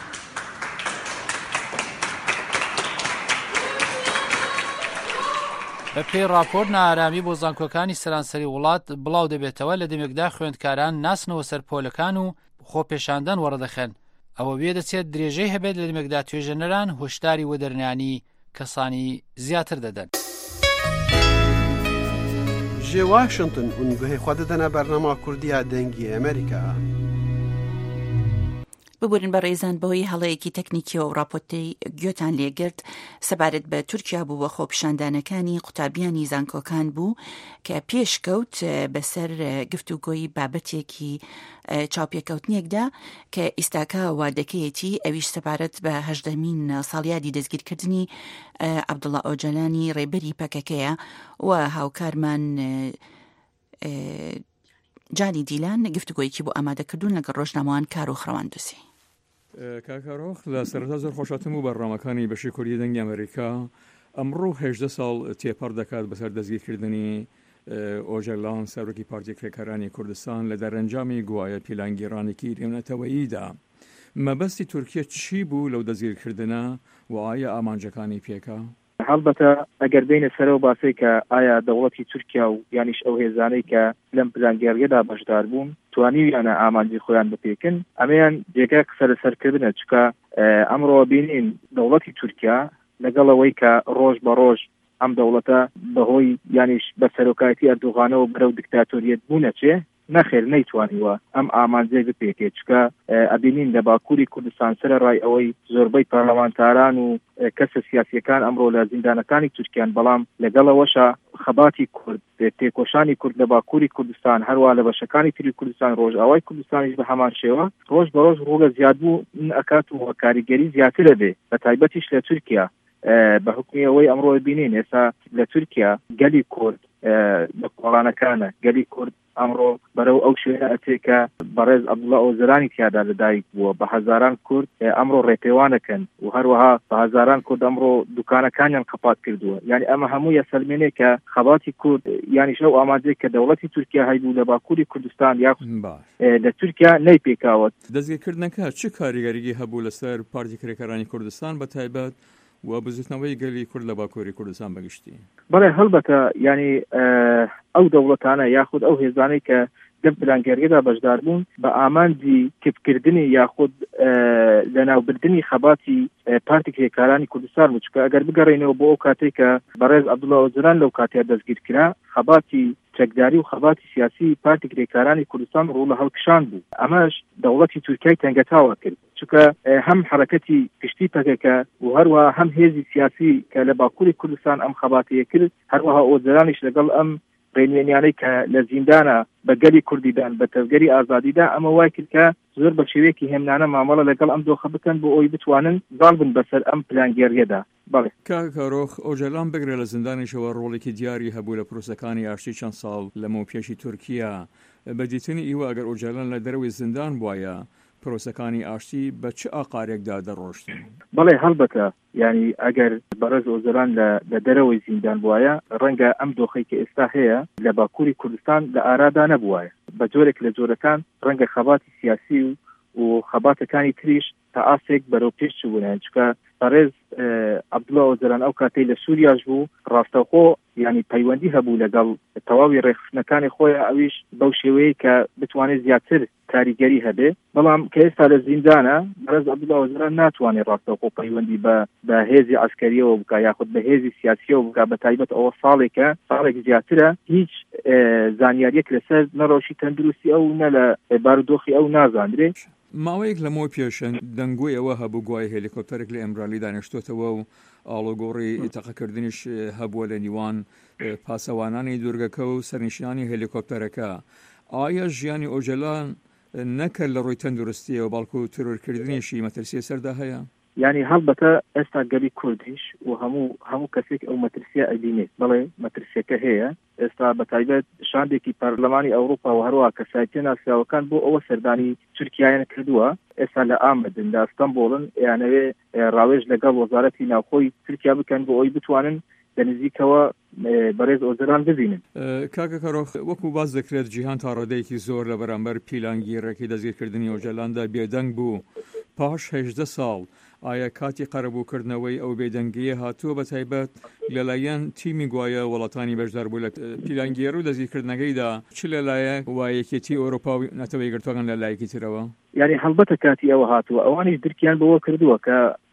بە پێی راپۆر نائارامی بۆ زانکۆکانی سەرانسەری وڵات بڵاو دەبێتەوە لە دەمێکدا خوێندکاران ناسنەوە سەر پۆلەکان و خۆپێشاندان وەڕەدەخەن. ئەوە بێ دەچێت درێژەی هەبێت لە دەمێکدا توێژەنەران هۆشداری وەدەرنانی کەسانی زیاتر دەدەن. ji Washington û guhê xwe didine bernama Kurdiya dengî Amerîka. ببورن بە ڕێزان بەهۆی هەڵەیەکی تەکنیکی و راپۆرتی گوێتان لێگرت سەبارەت بە تورکیا بوو وە خۆپیشاندانەکانی قوتابیانی زانکۆکان بوو کە پێشکەوت بەسەر گفتوگۆی بابەتێکی چاوپێکەوتنیەکدا کە ئیستاکا وادەکەیەتی ئەویش سەبارەت بە هەژدەمین ساڵیادی دەستگیرکردنی عەبدوڵڵا ئۆجەلانی ڕێبەری پەکەکەیە و هاوکارمان جانی دیلان گفتگۆیەکی بۆ ئامادەکردوون لەگەڵ ڕۆژنامەوان کار و خڕەواندوسی. کاکەڕۆخ لە سەرەتا زۆر خۆشاتم و بەڕامەکانی بەشی کوردی دەنگی ئەمریکا ئەمڕۆ هەژدە ساڵ تێپەڕ دەکات بەسەر دەستگیرکردنی ئۆژەلان سەرۆکی پارتی کرێکارانی کوردستان لە دەرەنجامی گوایە پیلانگیرانێکی نێونەتەوەییدا. مەبەستی تورکیا چی بوو لەو دەستگیرکردنە و ئایا ئامانجەکانی پێکا؟ هەڵبەتە ئەگەر بینە سەرەوە باسی کە ئایا دەوڵەتی تورکیا و یانیش ئەو هێزانەی کە لەم پلانگێڕیەدا بەشدار بوون توانیویانە ئامانجی خۆیان بپێکن ئەمەیان جێگا قسە لەسەرکردنە چکە ئەمڕۆ بینین دەوڵەتی تورکیا لەگەڵەوەی کە ڕۆژ بە ڕۆژ ئەم دەوڵەتە بەهۆی یانیش بە سەرۆکایەتی ئەردوغانەوە بەرەو دیکتاتۆریەت بوونەچێ نەخێر نەیتوانیوە ئەم ئامانجەی بپێکێت چکە ئەبینین لە باکووری کوردستان سرە ڕای ئەوەی زۆربەی پارلەمانتاران و کەسە سیاسیەکان ئەمڕۆ لە زیندانەکانی تورکیان بەڵام لەگەڵەوەشە خەباتی کورد تێکۆشانی کورد لە باکووری کوردستان هەروە لە بەشەکانی تری کوردستان ڕۆژئاوای کوردستانیش بە هەمان شێوە ڕۆژ بە ڕۆژ ڕوو زیادبوو ئەکات و کاریگەری زیاترە بێ بە تایبەتیش لە تورکیا بە حکمی ئەوەی ئەمڕۆ بینین ئێستا لە تورکیا گەلی کورد لە کۆڵانەکانە گەلی کورد ئەمڕۆ بەرەو ئەو شوێنە ئەتێکە بەڕێز عەبدوڵڵا ئۆزەرانی تیادا لەدایک بووە بە هەزاران کورد ئەمڕۆ ڕێپێوانەکەن و هەروەها بە هەزاران کورد ئەمڕۆ دوکانەکانیان قەپات کردووە یعنی ئەمە هەموو یەسەلمێنێک کە خەباتی کورد یعنی شەو ئامادەی کە دەوڵەتی تورکیا هەیبوو لە باکووری کوردستان یا لە تورکیا نەیپێکاوە. دەستگیرکردنەکە چ کاریگەریی هەبوو لەسەر پارتی کرێکارانی کوردستان بە تایبەت و بزوتنەوەی گەلی کورد لە باکووری کوردستان بەگشتی؟ بەڵێ هەڵبەتە ینی ئەو دەوڵەتانە یاخود ئەو هێزانەی کە لەم پلانگەریەدا بەشدار بوون بە ئامانجی کتکردنی یاخود لەناوبردننی خەباتی پارتی کرێکارانی کوردستان بوو چکە ئەگەر بگەڕێنەوە بۆ ئەو کاتێک کە بەڕێز عەبدوڵڵا ئۆزەران لەو کاتێ دەستگیرکرا خەباتی چەکداری و خەباتی سیاسی پارتی کرێکارانی کوردستان ڕوو لە هەڵکشان بوو ئەمەش دەوڵەتی تورکیای تەنگەتاوە کرد چکە هەم حرەکەتی گشتی پەکەکە و هەروە هەم هێزی سیاسی کە لە باکووری کوردستان ئەم خەباتەیە کرد هەروەها ئۆزەرانیش لەگەڵ ئەم ڕێنوێنیانەی کە لە زیندانە بە گەلی کوردیدان بە تەزگەری ئازادیدا ئەمە وای کرد کە زۆر بە شێوەیەکی هێمنانە مامەڵە لەگەڵ ئەم دۆخە بکەن بۆ ئەوی بتوانن داڵ بن بەسەر ئەم پلانگێڕیەدا. بەڵێ کاکەڕۆخ ئۆژەلان بگرێ لە زیندانیشەوە ڕۆڵێکی دیاری هەبوو لە پرۆسەکانی ئاشتی چەند ساڵ لەمەو پێشی تورکیا بەدیتنی ئیوە ئەگەر ئۆژەلان لە دەرەوەی زیندان بوایە پرۆسەکانی ئاشتی بە چ ئاقارێکدا دەڕۆشتن؟ بەڵێ هەڵبەتە ینی ئەگەر بەڕێز ئۆزەلان لە دەرەوەی زیندان بوایە ڕەنگە ئەم دۆخەی کە ئێستا هەیە لە باکووری کوردستان لە ئارادا نەبوایە بە جۆرێک لە جۆرەکان ڕەنگە خەباتی سیاسی و و خەباتەکانی تریش تا ئاسێک بەرەو پێش چوونیان چکە بەڕێز عەبدوڵڵا ئۆزەلان ئەو کاتەی لە سووریاش بوو ڕاستەوخۆ ینی پەیوەندی هەبوو لەگەڵ تەواوی ڕێخستنەکانی خۆیان ئەویش بەو شێوەیە کە بتوانێت زیاتر کاریگەری هەبێ بەڵام کە ئێستا لە زیندانە بەڕێز عەبدوڵڵا ئۆزەلان ناتوانێت ڕاستەوخۆ پەیوەندی بە بە هێزی عەسکەریەوە بکە یاخود بە هێزی سیاسیەوە بکە بە تایبەت ئەوە ساڵێکە ساڵێک زیاترە هیچ زانیاریەک لەسەر نەڕۆشی تەندروستی ئەو نە لە بارودۆخی ئەو نازاندرێ. ماوەیەک لەمەوە پێشن دەنگۆی ئەوە هەبوو گوای هێلیکۆپتەرێک لە ئەمرالی دانیشتۆتەوە و ئاڵۆگۆڕی تەقەکردنیش هەبووە لە نیوان پاسەوانانی دوورگەکە و سەرنشینانی هێلیکۆپتەرەکە. ئایا ژیانی ئۆژەلان نەکرد لە ڕووی تەندروستیەوە بەڵکو و ترۆرکردنیشی مەترسیە سەردا هەیە؟ یعنی هەڵبەتە ئێستا گەلی کوردیش و هەموو هەموو کەسێک ئەو مەترسیە ئەبینێت بڵێ مەترسیەکە هەیە ئێستا بە تایبەت شاندێکی پەرلەمانی ئەوروپا و هەروە کەسایەتیە ناسیاوەکان بۆ ئەوە سەردانی تورکیایان کردووە ئێستا لە ئامەدن لە ئەستەمبۆڵن یانەوێ ڕاوێژ لەگەڵ وەزارەتی ناوخۆی تورکیا بکەن بۆ ئەوی بتوانن لەنزیکەوە بەڕێز ئۆزەلان ببینن. کاکە کەڕۆخ وەکو باز دەکرێت جیهان تا ڕادەیەکی زۆر لە بەرامبەر پیلانگیرەکەی دەستگیرکردنی ئۆژەلاندا بێدەنگ بوو پاش هەژدە ساڵ ئایا کاتی قەرەبووکردنەوەی ئەو بێدەنگیە هاتووە بە تایبەت لەلایەن تیمی گوایە وڵاتانی بەشدار بوو لە پیلانگیر و دەستگیرکردنەکەیدا چ لەلایەک وایەکێتی ئەوروپا و نەتەوەی گرتوەکان لە لایەکی ترەوە؟ یعنی هەڵبەتە کاتی ئەوە هاتووە ئەوانیش درکیان بەوە کردووە کە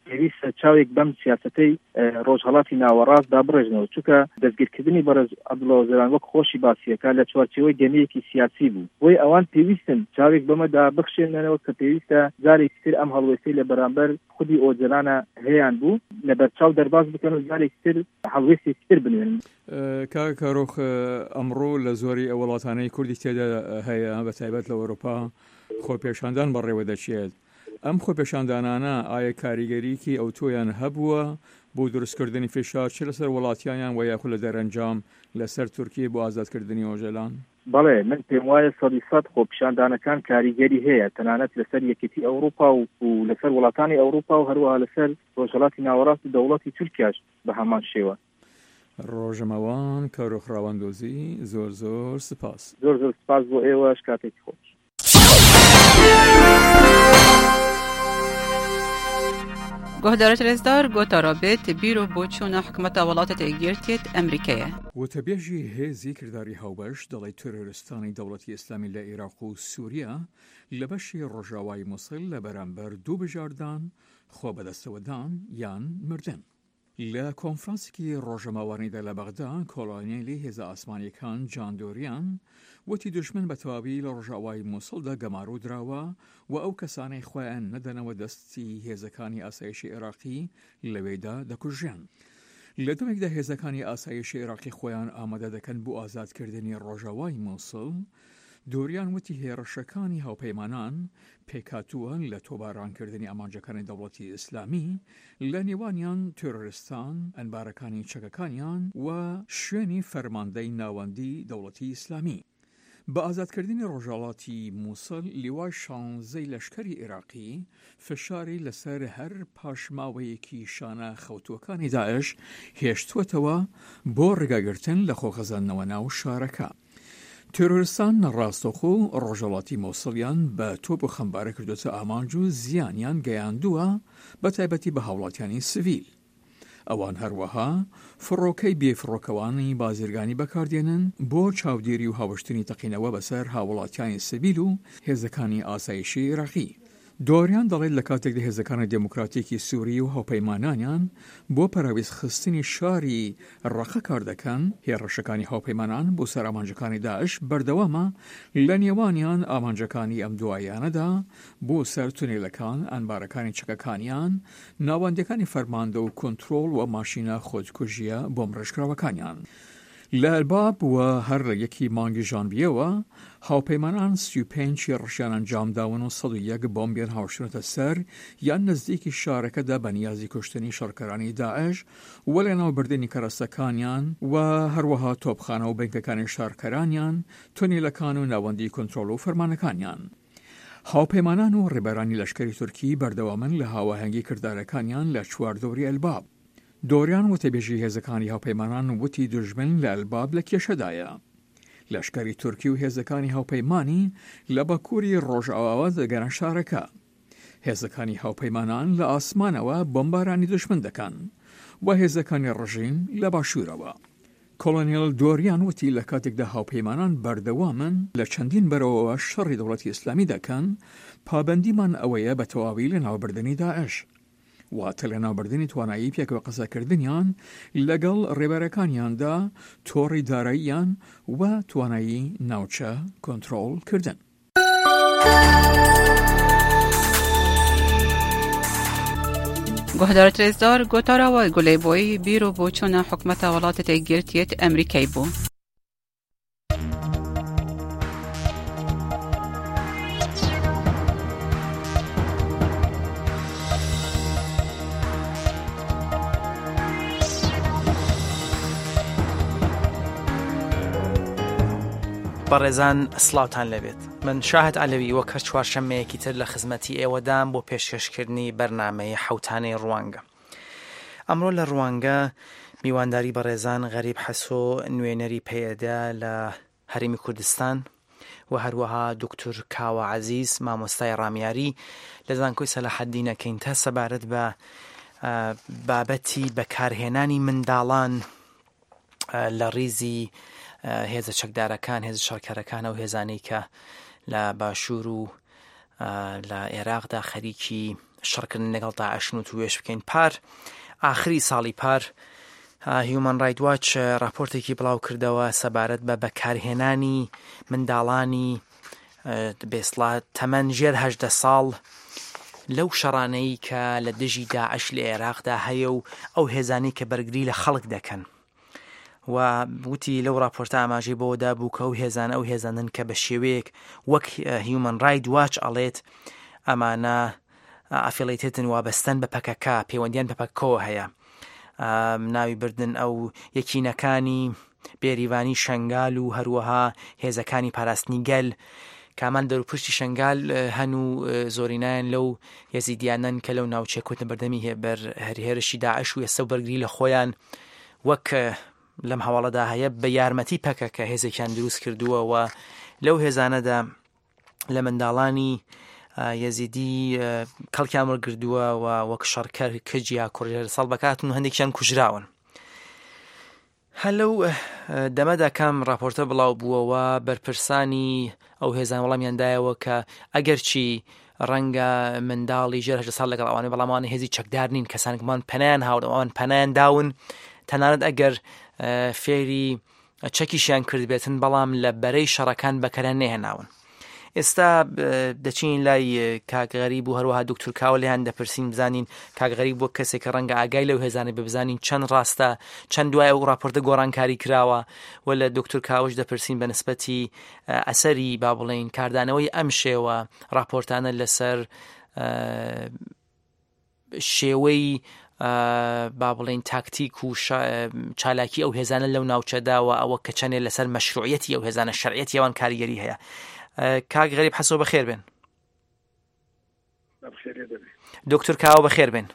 پێویستە چاوێک بەم سیاسەتەی ڕۆژهەڵاتی ناوەڕاست دابڕێژنەوە چونکە دەستگیرکردنی بەرز عەبدوڵڵا ئۆزەلان وەک خۆشی باسیەکە لە چوارچێوەی گەمەیەکی سیاسی بوو بۆی ئەوان پێویستن چاوێک بەمەدا بخشێنەوە کە پێویستە جارێکی تر ئەم هەڵوێستەی لە بەرامبەر خودی ئۆزەلانە هەیەیان بوو لە بەرچاو دەرباز بکەن و جارێکی تر هەڵوێستێکی تر بنوێن. کاکە کارۆخ ئەمڕۆ لە زۆری وڵاتانەی کوردی تێدا هەیە بەتایبەت لە ئەوروپا خۆپێشاندان بەڕێوە دەچێت. ئەم خۆپێشاندانانە ئایا کاریگەریکی ئەو تۆیان هەبووە بۆ دروستکردنی فشار چ لەسەر وڵاتیانیان و یاخود لە دەرەنجام لەسەر تورکیە بۆ ئازادکردنی ئۆژەلان؟ بەڵێ من پێم وایە سەدی سەد خۆپیشاندانەکان کاریگەری هەیە تەنانەت لەسەر یەکێتی ئەوروپا و لەسەر وڵاتانی ئەوروپا و هەروەها لەسەر ڕۆژهەڵاتی ناوەڕاست و دەوڵەتی تورکیاش بە هەمان شێوە. ڕۆژەمەوان کارۆخ ڕاوەندۆزی زۆر زۆر سپاس. زۆر زۆر سپاس بۆ ئێوەش کاتێکی خۆش. گهدارت رزدار گوتا رابط بیرو بوچونا حکومت ولاتت اگیرتیت امریکیه. وتبیجی هزی کرداری هاوبش دلی ترورستانی دولتی اسلامی لعراق و سوریه لبشی رجاوی موصل لبرانبر دو بجاردان خواب دستودان یان مردن. لکنفرانسی که روزموانی در بغداد کلونیلی هزا آسمانی کان جاندوریان وتی دشمن بتوابی لرجاوی موصل دا گمارو دراوا و او کسانی خوان ندن و دستی هزکانی آسایش عراقی لویدا دکوجیان. لدومک ده هزکانی آسایش عراقی خوان آماده دکن بو آزاد کردنی رجاوی موصل دوریان وتی هێرشەکانی هاوپەیمانان پێکاتووە لە تۆبارانکردنی ئامانجەکانی دەوڵەتی ئیسلامی لە نێوانیان تۆرۆریستان ئەنبارەکانی چەکەکانیان و شوێنی فەرماندەی ناوەندی دەوڵەتی ئیسلامی. بە ئازادکردنی ڕۆژهەڵاتی مووسڵ لیوای شانزەی لەشکەری عێراقی فشاری لەسەر هەر پاشماوەیەکی شانە خەوتووەکانی داعش هێشتووەتەوە بۆ ڕێگاگرتن لە خۆخەزانەوە ناو شارەکە. تۆرۆریستان ڕاستەوخۆ ڕۆژهەڵاتی مۆسڵیان بە تۆپ و خەمبارە کردوتە ئامانج و زیانیان گەیاندووە بە تایبەتی بە هاوڵاتیانی سڤیل. ئەوان هەروەها فڕۆکەی بێفڕۆکەوانی بازرگانی بەکاردێنن بۆ چاودێری و هاوشتنی تەقینەوە بەسەر هاوڵاتیانی سڤیل و هێزەکانی ئاسایشی عێراقی. دووریان دەڵێت لە کاتێکدا هێزەکانی دموکراتیەکی سووری و هاوپەیمانانیان بۆ پەراویست خستنی شاری ڕەقە کار دەکەن، هێرشەکانی هاوپەیمانان بۆ سەر ئامانجەکانی داعش بەردەوامە لە نێوانیان ئامانجەکانی ئەم دوایانەدا بۆ سەر تونێلەکان، ئەنبارەکانی چەکەکانیان، ناوەندەکانی فەرماندە و کۆنتڕۆڵ و ماشینە خۆدکوژیە بۆم ڕێژکراوەکانیان. لە ئەلباب و هەر لە یەکی مانگی ژانڤیەوە هاوپەیمانان سی و پێنج ڕشیان ئەنجامداون و سەد و یەک بۆمبیان هاوشتنەتە سەر یان نزدیکی شارەکەدا بە نیازی کوشتنی شەڕکەرانی داعش و لە ناوبردنی کەرەستەکانیان و هەروەها تۆپخانە و بنکەکانی شارکەرانیان، تونێلەکان و ناوەندی کۆنتڕۆڵ و فەرمانەکانیان. هاوپەیمانان و ڕێبەرانی لەشکەری تورکی بەردەوامن لە هاوەهەنگی کردارەکانیان لە چواردۆری ئەلباب. دووریان وتەبێژی هێزەکانی هاوپەیمانان وتی دژمن لە ئەلباب لە کێشەدایە. لەشکەری تورکی و هێزەکانی هاوپەیمانی لە بەکووری ڕۆژئاوا دەگەرن شارەکە. هێزەکانی هاوپەیمانان لە ئاسمانەوە بۆمبارانی دژمن دەکەن و هێزەکانی ڕژیم لە باشوورەوە. کۆلۆنێل دووریان وتی لە کاتێکدا هاوپەیمانان بەردەوامن لە چەندین بەرەوەوە شەڕی دەوڵەتی ئیسلامی دەکەن، پابەندیمان ئەوەیە بە تەواوی لە ناوبردنی داعش. واتە لە ناوبردنی توانایی پێکەوە قسەکردنیان لەگەڵ ڕێبەرەکانیاندا تۆڕی داراییان و توانایی ناوچە کۆنتڕۆڵ کردن. گهدارت رزدار گوتارا و گلی بوی بیرو بوچونا حکمت ولاتت اگیرتیت امریکای بو. بەڕێزان سڵاوتان لەبێت. من شاهد عەلەوی وەک هەر چوارشەممەیەکی تر لە خزمەتی ئێوەدام بۆ پێشکەشکردنی بەرنامەی حەوتانەی ڕوانگە. ئەمڕۆ لە ڕوانگە میوانداری بەڕێزان غەریب حەسۆ نوێنەری پەیەدا لە هەرێمی کوردستان و هەروەها دکتۆر کاوە عەزیز مامۆستای ڕامیاری لە زانکۆی سەلاحەددینەکەین تا سەبارەت بە بابەتی بەکارهێنانی منداڵان لە ڕیزی هێزە چەکدارەکان، هێزە شەڕکەرەکان و هێزانەی کە لە باشوور و لە عێراقدا خەریکی شەڕکردن لەگەڵ داعشن و توێش بکەین. پار ئاخری ساڵی پار هیومن ڕایت واچ راپۆرتێکی بڵاو کردەوە سەبارەت بە بەکارهێنانی منداڵانی بێسڵات تەمەن ژێر هەژدە ساڵ لەو شەڕانەی کە لە دژی داعش لە عێراقدا هەیە و ئەو هێزانی کە بەرگری لە خەڵک دەکەن و وتی لەو راپۆرتە ئاماژەی بۆدا بوو کە ئەو هێزان ئەو هێزانن کە بە شێوەیەک وەک هیومن ڕایت واچ ئەڵێت ئەمانە ئافیڵیتێتن وابەستەن بە پەکەکە پەیوەندیان بە پەکەوە هەیە، ناوی بردن ئەو یەکینەکانی بێریڤانی شنگال و هەروەها هێزەکانی پاراستنی گەل کامان دەروپشتی شنگال هەن و زۆرینایان لەو یەزیدیانن کە لەو ناوچەی کۆتنە بەردەمی هێبەر هێرشی داعش و ئێستا بەرگری لە خۆیان وەک لەم هەواڵەدا هەیە بە یارمەتی پەکە کە هێزێکیان دروست کردووە و لەو هێزانەدا لە منداڵانی یەزیدی کەڵکیان وەرگردووە و وەک شەڕکەر کەجیا کوڕێر ساڵ بەکاتن و هەندێکیان کوژراون. هەلو دەمەدا کام راپۆرتە بڵاو بووەوە بەرپرسانی ئەو هێزان وەڵامیاندایەوە کە ئەگەر چی ڕەنگە منداڵی ژێر هەژدە ساڵ لەگەڵ ئەوانەی بەڵامانی هێزی چەکدار نین کەسانێکمان پەنایان هاوڕ ئەوان پەنایان داون تەنانەت ئەگەر فێری چەکیشیان کرد بێتن بەڵام لە بەرەی شەڕەکان بەکەران نێهێناون. ئێستا دەچین لای کاکغەریب و هەروەها دکتۆر کاوە لێیان دەپرسین بزانین کاکغەریب بۆ کەسێک کە ڕەنگە ئاگای لەو هێزانەی ببزانین چەند ڕاستە چەند دوایە و راپۆرتە گۆڕانکاری کراوە و لە دکتۆر کاوەش دەپرسین بە نسبەتی ئەسەری با بڵێن کاردانەوەی ئەم شێوە راپۆرتانە لەسەر شێوەی با بڵێن تاکتیک و چالاکی ئەو هێزانە لەو ناوچەداوە ئەوە کە چەندێ لەسەر مەشروعیەتی ئەو هێزانە شەرعیەتی ئەوان کاریگەری هەیە. کاک غەریب حەسەوە بەخێر بێن. دکتۆر کاوە بەخێر بێن.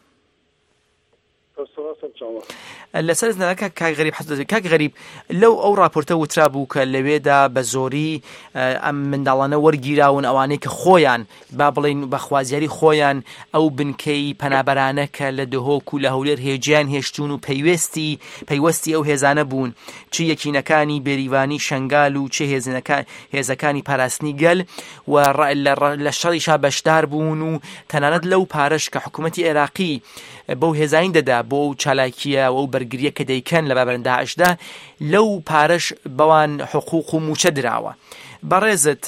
لەسەر زنەکە کاک غەریب حەسەوە کاک غەریب لەو ئەو راپۆرتە وترا بوو کە لەوێدا بە زۆری ئەم منداڵانە وەرگیراون ئەوانەی کە خۆیان با بڵێن بەخوازیاری خۆیان ئەو بنکەی پەنابەرانە کە لە دهۆک و لە هەولێر هێجیان هێشتون و پەیوەستی پەیوەستی ئەو هێزانە بوون چ یەکینەکانی بێریڤانی شنگال و چه هێزەکانی پاراستنی گەل و لە شەڕیشا بەشدار بوون و تەنانەت لەو پارەش کە حکوومەتی عێراقی بەو هێزانی دەدا بۆ ئەو چالاکیە و ئەو بەرگریە کە دەیکەن لە بابەرن داعشدا لەو پارەش بەوان حقوق و موچە دراوە. بەڕێزت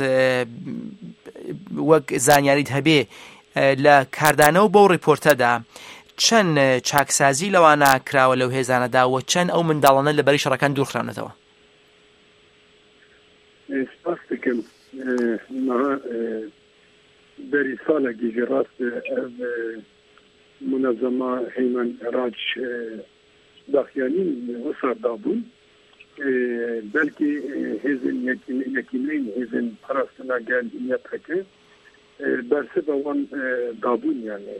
وەک زانیاریت هەبێ لە کاردانەوە بەو ڕیپۆرتەدا چەند چاکسازی لەوانە کراوە لەو هێزانەدا و چەند ئەو منداڵانە لە بەری شەڕەکان دوورخراونەتەوە؟ سپاس دەکەم. بەری ساڵێکی ڕاست منظمه هیمن راج داخیانی وسردا بون بلکه هزن یکینین هزن پرستنا گل یپکه برسه بوان دابون یعنی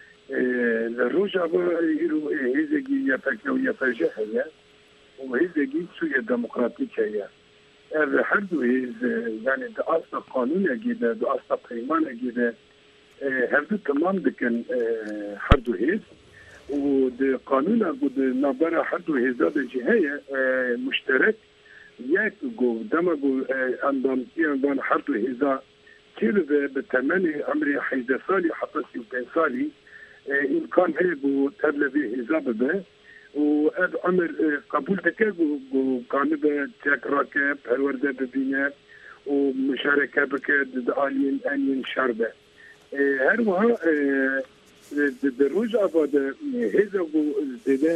لروجا با ایرو هزگی یپکه و یپجه هیا و هزگی سوی دموکراتیک هیا هر دو هز یعنی دا اصلا قانون اگیده دا اصلا پیمان اگیده هر دو تمام دکن هر دو هیز و ده قانون بود نبرد هر دو هیزاد جهه مشترک یک گو دم گو اندامتی اندام هر دو هیزا کل به تمن عمر حیزه سالی حتی سی و پنج سالی امکان هی بو تبلغی هیزا بده و اد عمر قبول دکه گو قانون به تکراکه پرورده ببینه و مشارکه بکه دعالین انین شربه هر وها در روز آباد هزار دیده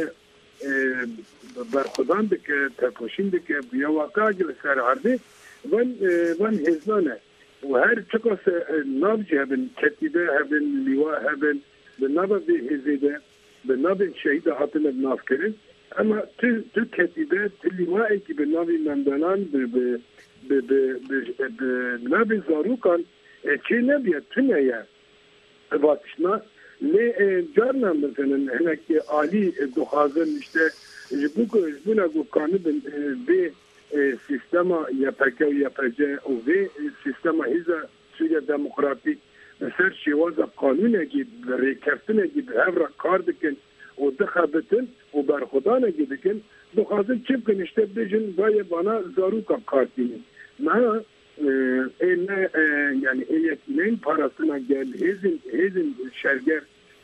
برخودان دکه تپوشین دکه بیا واقع جل سر عرضه ون ون هزانه و هر چکاس نابجه هبن کتیبه هبن لیوا هبن به ناب به هزیده به ناب شهید حاطل ناف کرد اما تو تو کتیبه لیوایی که به ناب مندانان به به به به به ناب زاروکان چه نبیه تنیا باتشنا نه جارنا مثلا هناك عالی دخازن işte bu bu ne bu kanun ve sistema yapacak yapacak o ve sistema hiza Suriye demokratik ser şivaza kanuna gibi rekeftine gibi her kardıken o dıkhabetin o berhudana gidiken dukhazın çıkın işte bejin baye bana zaruka kartini ma ne yani eyetlerin parasına gel hezin hezin şerger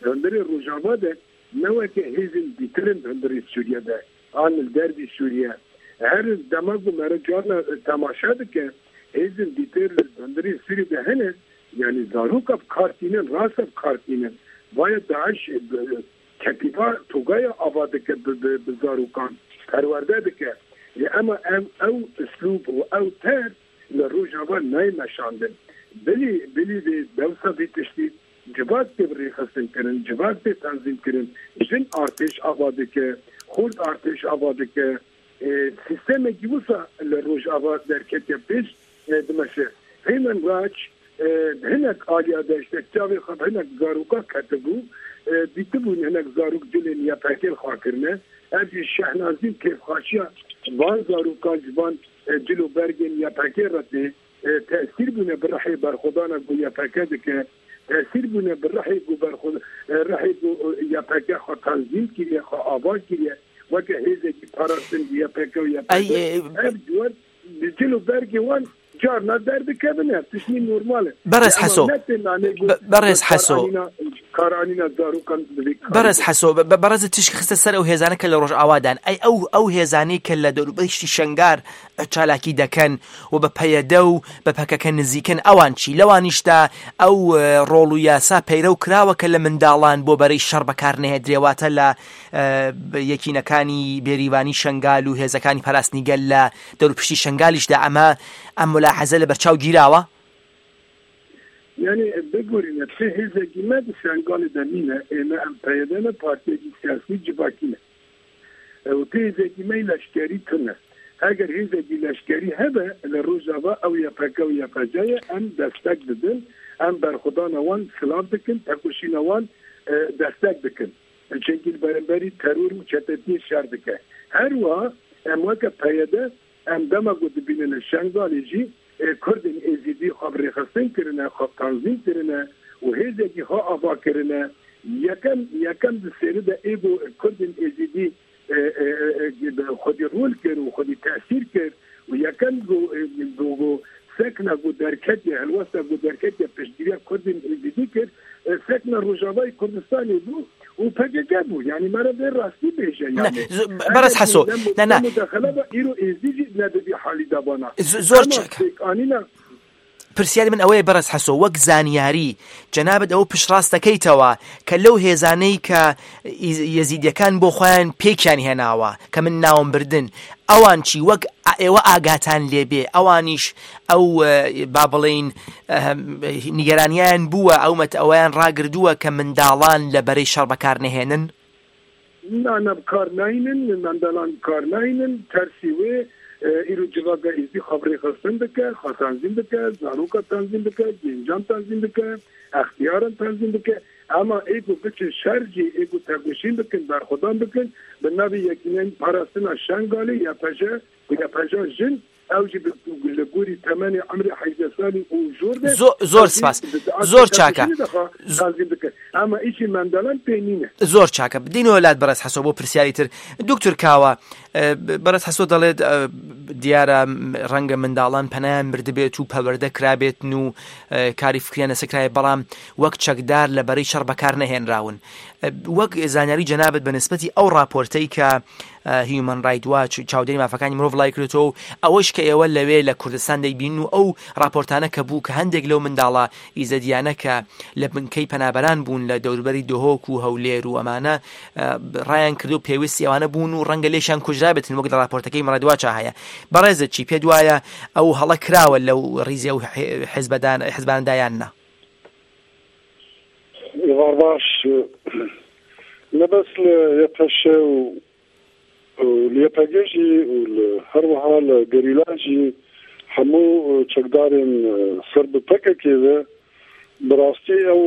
هندری روجاوا ده نوع که هیزن دیترن هندری سوریه ده آن الدربی سوریه هر دماغ مرا جانا تماشا ده که هیزن دیتر هندری سوریه ده هنه yani zaruk af kartinin ras af kartinin باید داعش کتیبا توگای آواده که به زاروکان پرورده بکه اما او اسلوب و او تر لروجاوا نای نشاندن بلی بلی دوسا بیتشتی جواب تبری خستن کرن جواب تنظیم کرن جن آتش آواده که خود آتش آواده که سیستم گیوسا لروجاوا در کتیب پیش دمشه هیمن راج هناك آلية داشتك جاوي خب هناك زاروكا كتبو ديتبون هناك زاروك جلين يا فاكر خاكرنا أجي الشحنازين كيف خاشية وان زاروكا جبان جلو برجن يا فاكر رتي تأثير بنا بالرحي برخدانا بو يا فاكدك تأثير بنا بالرحي بو برخد رحي بو يا فاكر خا تنظيم كيا خا آواز كيا وكا هيزة كي بارسن يا فاكر يا فاكر أبجوان جلو برجن وان جارنا درد كابنه تشني نورماله برز حسو برز حسو كارانينا دارو كان برز حسو برز تشك خست سر او هزانه كل روج اوادان اي او او هزاني كل دور بيشتي شنگار چالاكي دكن وبپيدو بپككن نزيكن اوانشي لوانيشتا او رولو ياسا پيرو كراوه كل من دالان بو بري شرب كارنه دريواتا لا يكينكاني بيريواني شنگالو هزكاني پاراستني گل دور پشتي شنگاليش دا اما ام ملاحظه لبرچاو گیراوه يعني بقولنا في هذا الجماعة شنغال دمينا إن أم بيدنا بارتي سياسي جباكينا وفي هذا الجماعة لشكري تنا أجر هذا الجلاشكري هذا للرجاء أو يفكوا يفجأ أم دستك بدن أم برخدان وان سلام دكن تكوشين وان دستك دكن الشكل برنبري ترور وشتتني شر دكه هروا أم وقت بيدا أم دما قد بين الشنغال يجي کردن ازیدی خبری خستن کرنه خب تنظیم کرنه و هیچ کی ها آوا کرنه یکم یکم دسته ده ایگو کردن ازیدی خودی رول کرد و خودی تأثیر کرد و یکم گو گو سکنا گو درکتی الواسه گو درکتی پشتیری کردن ازیدی کرد سکنا روجاوای کردستانی دو و پجگه بود یعنی مرا به راستی بشه یعنی برز حسو نه نه مداخله ایرو ازدیجی ندی حالی دبانا زور پرسیاری من ئەوەیە بەڕێز حەسۆ وەک زانیاری جەنابەت ئەوە پشتڕاستەکەیتەوە کە لەو هێزانەی کە یەزیدیەکان بۆ خۆیان پێکیان هێناوە کە من ناوم بردن ئەوان چی وەک ئێوە ئاگاتان لێبێ ئەوانیش ئەو با بڵێین نیگەرانیان بووە ئەومەت ئەوەیان ڕاگردووە کە منداڵان لە بەرەی شەڕ بەکار نەهێنن نه بکار ناینن منداڵان بکار ناینن تەرسیوێ ایرو جواب ایزی خبری خستن بکه خاصانزین بکه زاروکا تنظیم بکه جنجان تنظیم بکه اختیاران تنظیم بکه اما ایگو بچه شرجی ایگو تگوشین بکن برخودان بکن به نوی یکینن پاراستنا شنگالی یا پجه یا پجه جن اوجی لگوری تمانی عمر حیزه سالی او جورده زور سپاس زور چاکە اما ایچی مندالان پینینه زۆر چاکە بدینەوە لات بەڕێز حەسۆ بۆ پرسیاری تر دکتور کاوە بەڕێز حەسۆ دەڵێت دیارە ڕەنگە منداڵان پەنایان بردبێت و پەوەردە کرابێتن و کاری فکریانە سەکرایە بەڵام وەک چەکدار لە بەرەی شەڕ بەکار نەهێنراون وەک زانیاری جەنابەت بە نسبەتی ئەو راپۆرتەی کە هیومن رایت واچ چاودێری مافەکانی مرۆڤ لای کردەوە ئەوەش کە ئێوە لەوێ لە کوردستان دەیبین و ئەو راپۆرتانە کە بوو کە هەندێک لەو منداڵە ئیزەدیانە کە لە بنکەی پەنابەران بوون لە دەوروبەری دۆهۆک و هەولێر و ئەمانە ڕایان کردو و پێویستی ئەوانە بوون و ڕەنگە لێشان کوژرا بێتن وەک لە راپۆرتەکەی مڕادواچە هەیە بەڕێزت چی پێت وایە ئەو هەڵە کراوە لەو ڕیزە و حیزباندایانە باش لبس ليبهشة وليبهجي والهروها لجريلاجي حمو تقدرين صرب بكا كذا براستي أو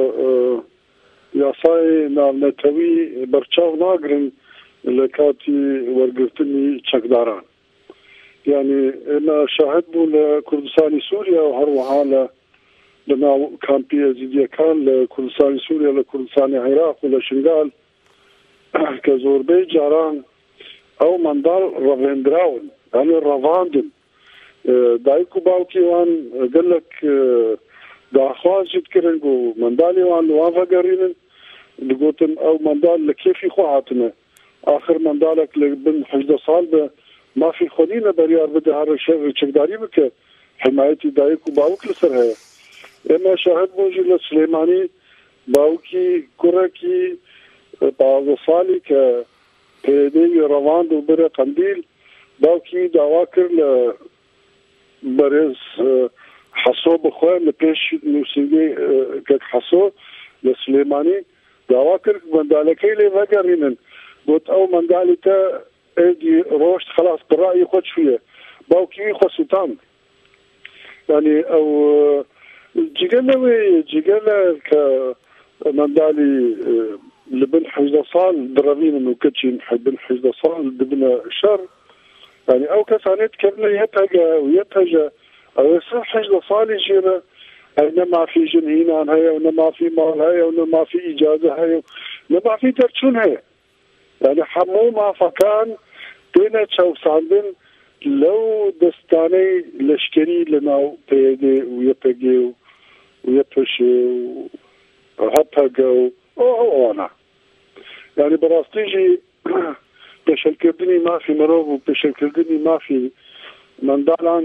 ياساي نالنتوي برشاو ناقرن لكاتي ورقرتني تقدران يعني أنا شاهدوا لكردستان سوريا وهروها لما كان في زيدية كان لكردستان سوريا لكردستان العراق ولا شنغال كزوربي جاران أو مندال رافندراون يعني رافاندن دايكو باوكي وان قال لك دا خواز يتكرن قو مندالي وان وافا قرينن دقوتن او مندال لكيفي خو هاتنه آخر مندالك لبن حجده صال به ما في خلينا بريار بده هذا الشيء تقدري بك حمايتي دايك وباوك لسر هي اما شاهد موجي لسليماني باوكي كركي بعض صالي ك بيدي روان دو بره قنديل باوكي دواكر ل برز حصو بخوان لبيش نوسيني كك حصو لسليماني دواكر مندالكي لي وقرينن قلت او مندالتا ايدي روشت خلاص برأيي خد شوية باوكي خو سلطان يعني او جيجانا وي جيجانا كمندالي لبن حجدة صال درابين انه كتشين بن حجدة صال دبنا شر يعني او كسانيت كبنا يتهجا ويتهجا او يصير حجدة صال يجينا انما في جنهين عن هيا ونما في مال هيا ونما في اجازة هيا ونما في ترشون هيا يعني حمو ما فكان بين تشو ساندن لو دستاني لشكري لناو بيدي ويبقي ويبشي وهبقو او انا يعني براستيجي بشل كردني ما في مروف وبشل كردني ما في مندالان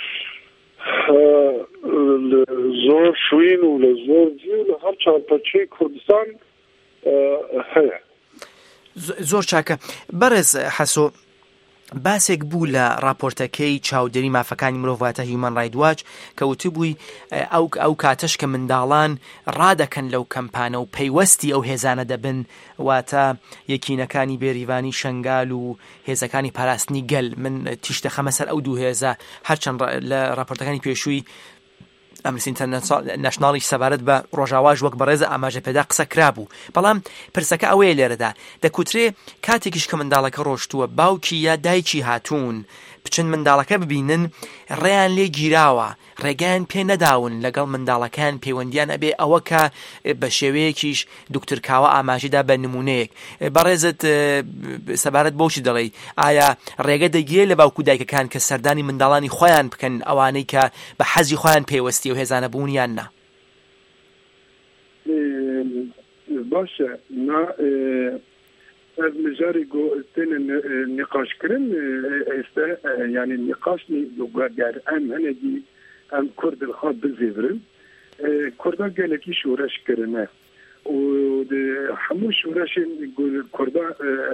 زور شوين ولا زور ديو لهر چارپچه كردستان هيا زۆر چاکە بەڕێز حەسۆ باسێک بوو لە راپۆرتەکەی چاودێری مافەکانی مرۆڤاتە هیومەن ڕایت واچ کە وتبووی ئەو ئەو کاتەش کە منداڵان ڕادەکەن لەو کەمپانە و پەیوەستی ئەو هێزانە دەبن واتە یەکینەکانی بێریڤانی شنگال و هێزەکانی پاراستنی گەل من تیشتە خەمە سەر ئەو دوو هێزە هەرچەند لە راپۆرتەکانی پێشووی ئەمنیستی ناشناڵی سەبارەت بە ڕۆژاواژ وەک بەڕێزە ئاماژە پێدا قسە کرابوو بەڵام پرسەکە ئەوەیە لێرەدا دەکوترێ کاتێکیش کە منداڵەکە ڕۆشتووە باوکی یا دایکی هاتوون بچن منداڵەکە ببینن ڕێیان لێ گیراوە ڕێگەیان پێ نەداون لەگەڵ منداڵەکان پەیوەندیان ئەبێ ئەوە کە بە شێوەیەکیش دوکتورکاوە ئاماژیدا بە نمونەیەک بەڕێزت سەبارەت بۆچی دەڵێ ئایا ڕێگە دەگیرێت لە باوکو دایکەکان کە سەردانی منداڵانی خۆیان بکەن ئەوانەی کە بە حەزی خۆیان پێوەستی و هێزانە بوونیان نا باشە نا از مجاری گو تن نقاش کرن استا يعني نقاش لوگر ام هنگی ام کرد الخاد بزیورن کردا گلکی شورش کرنه و همون شورش کردا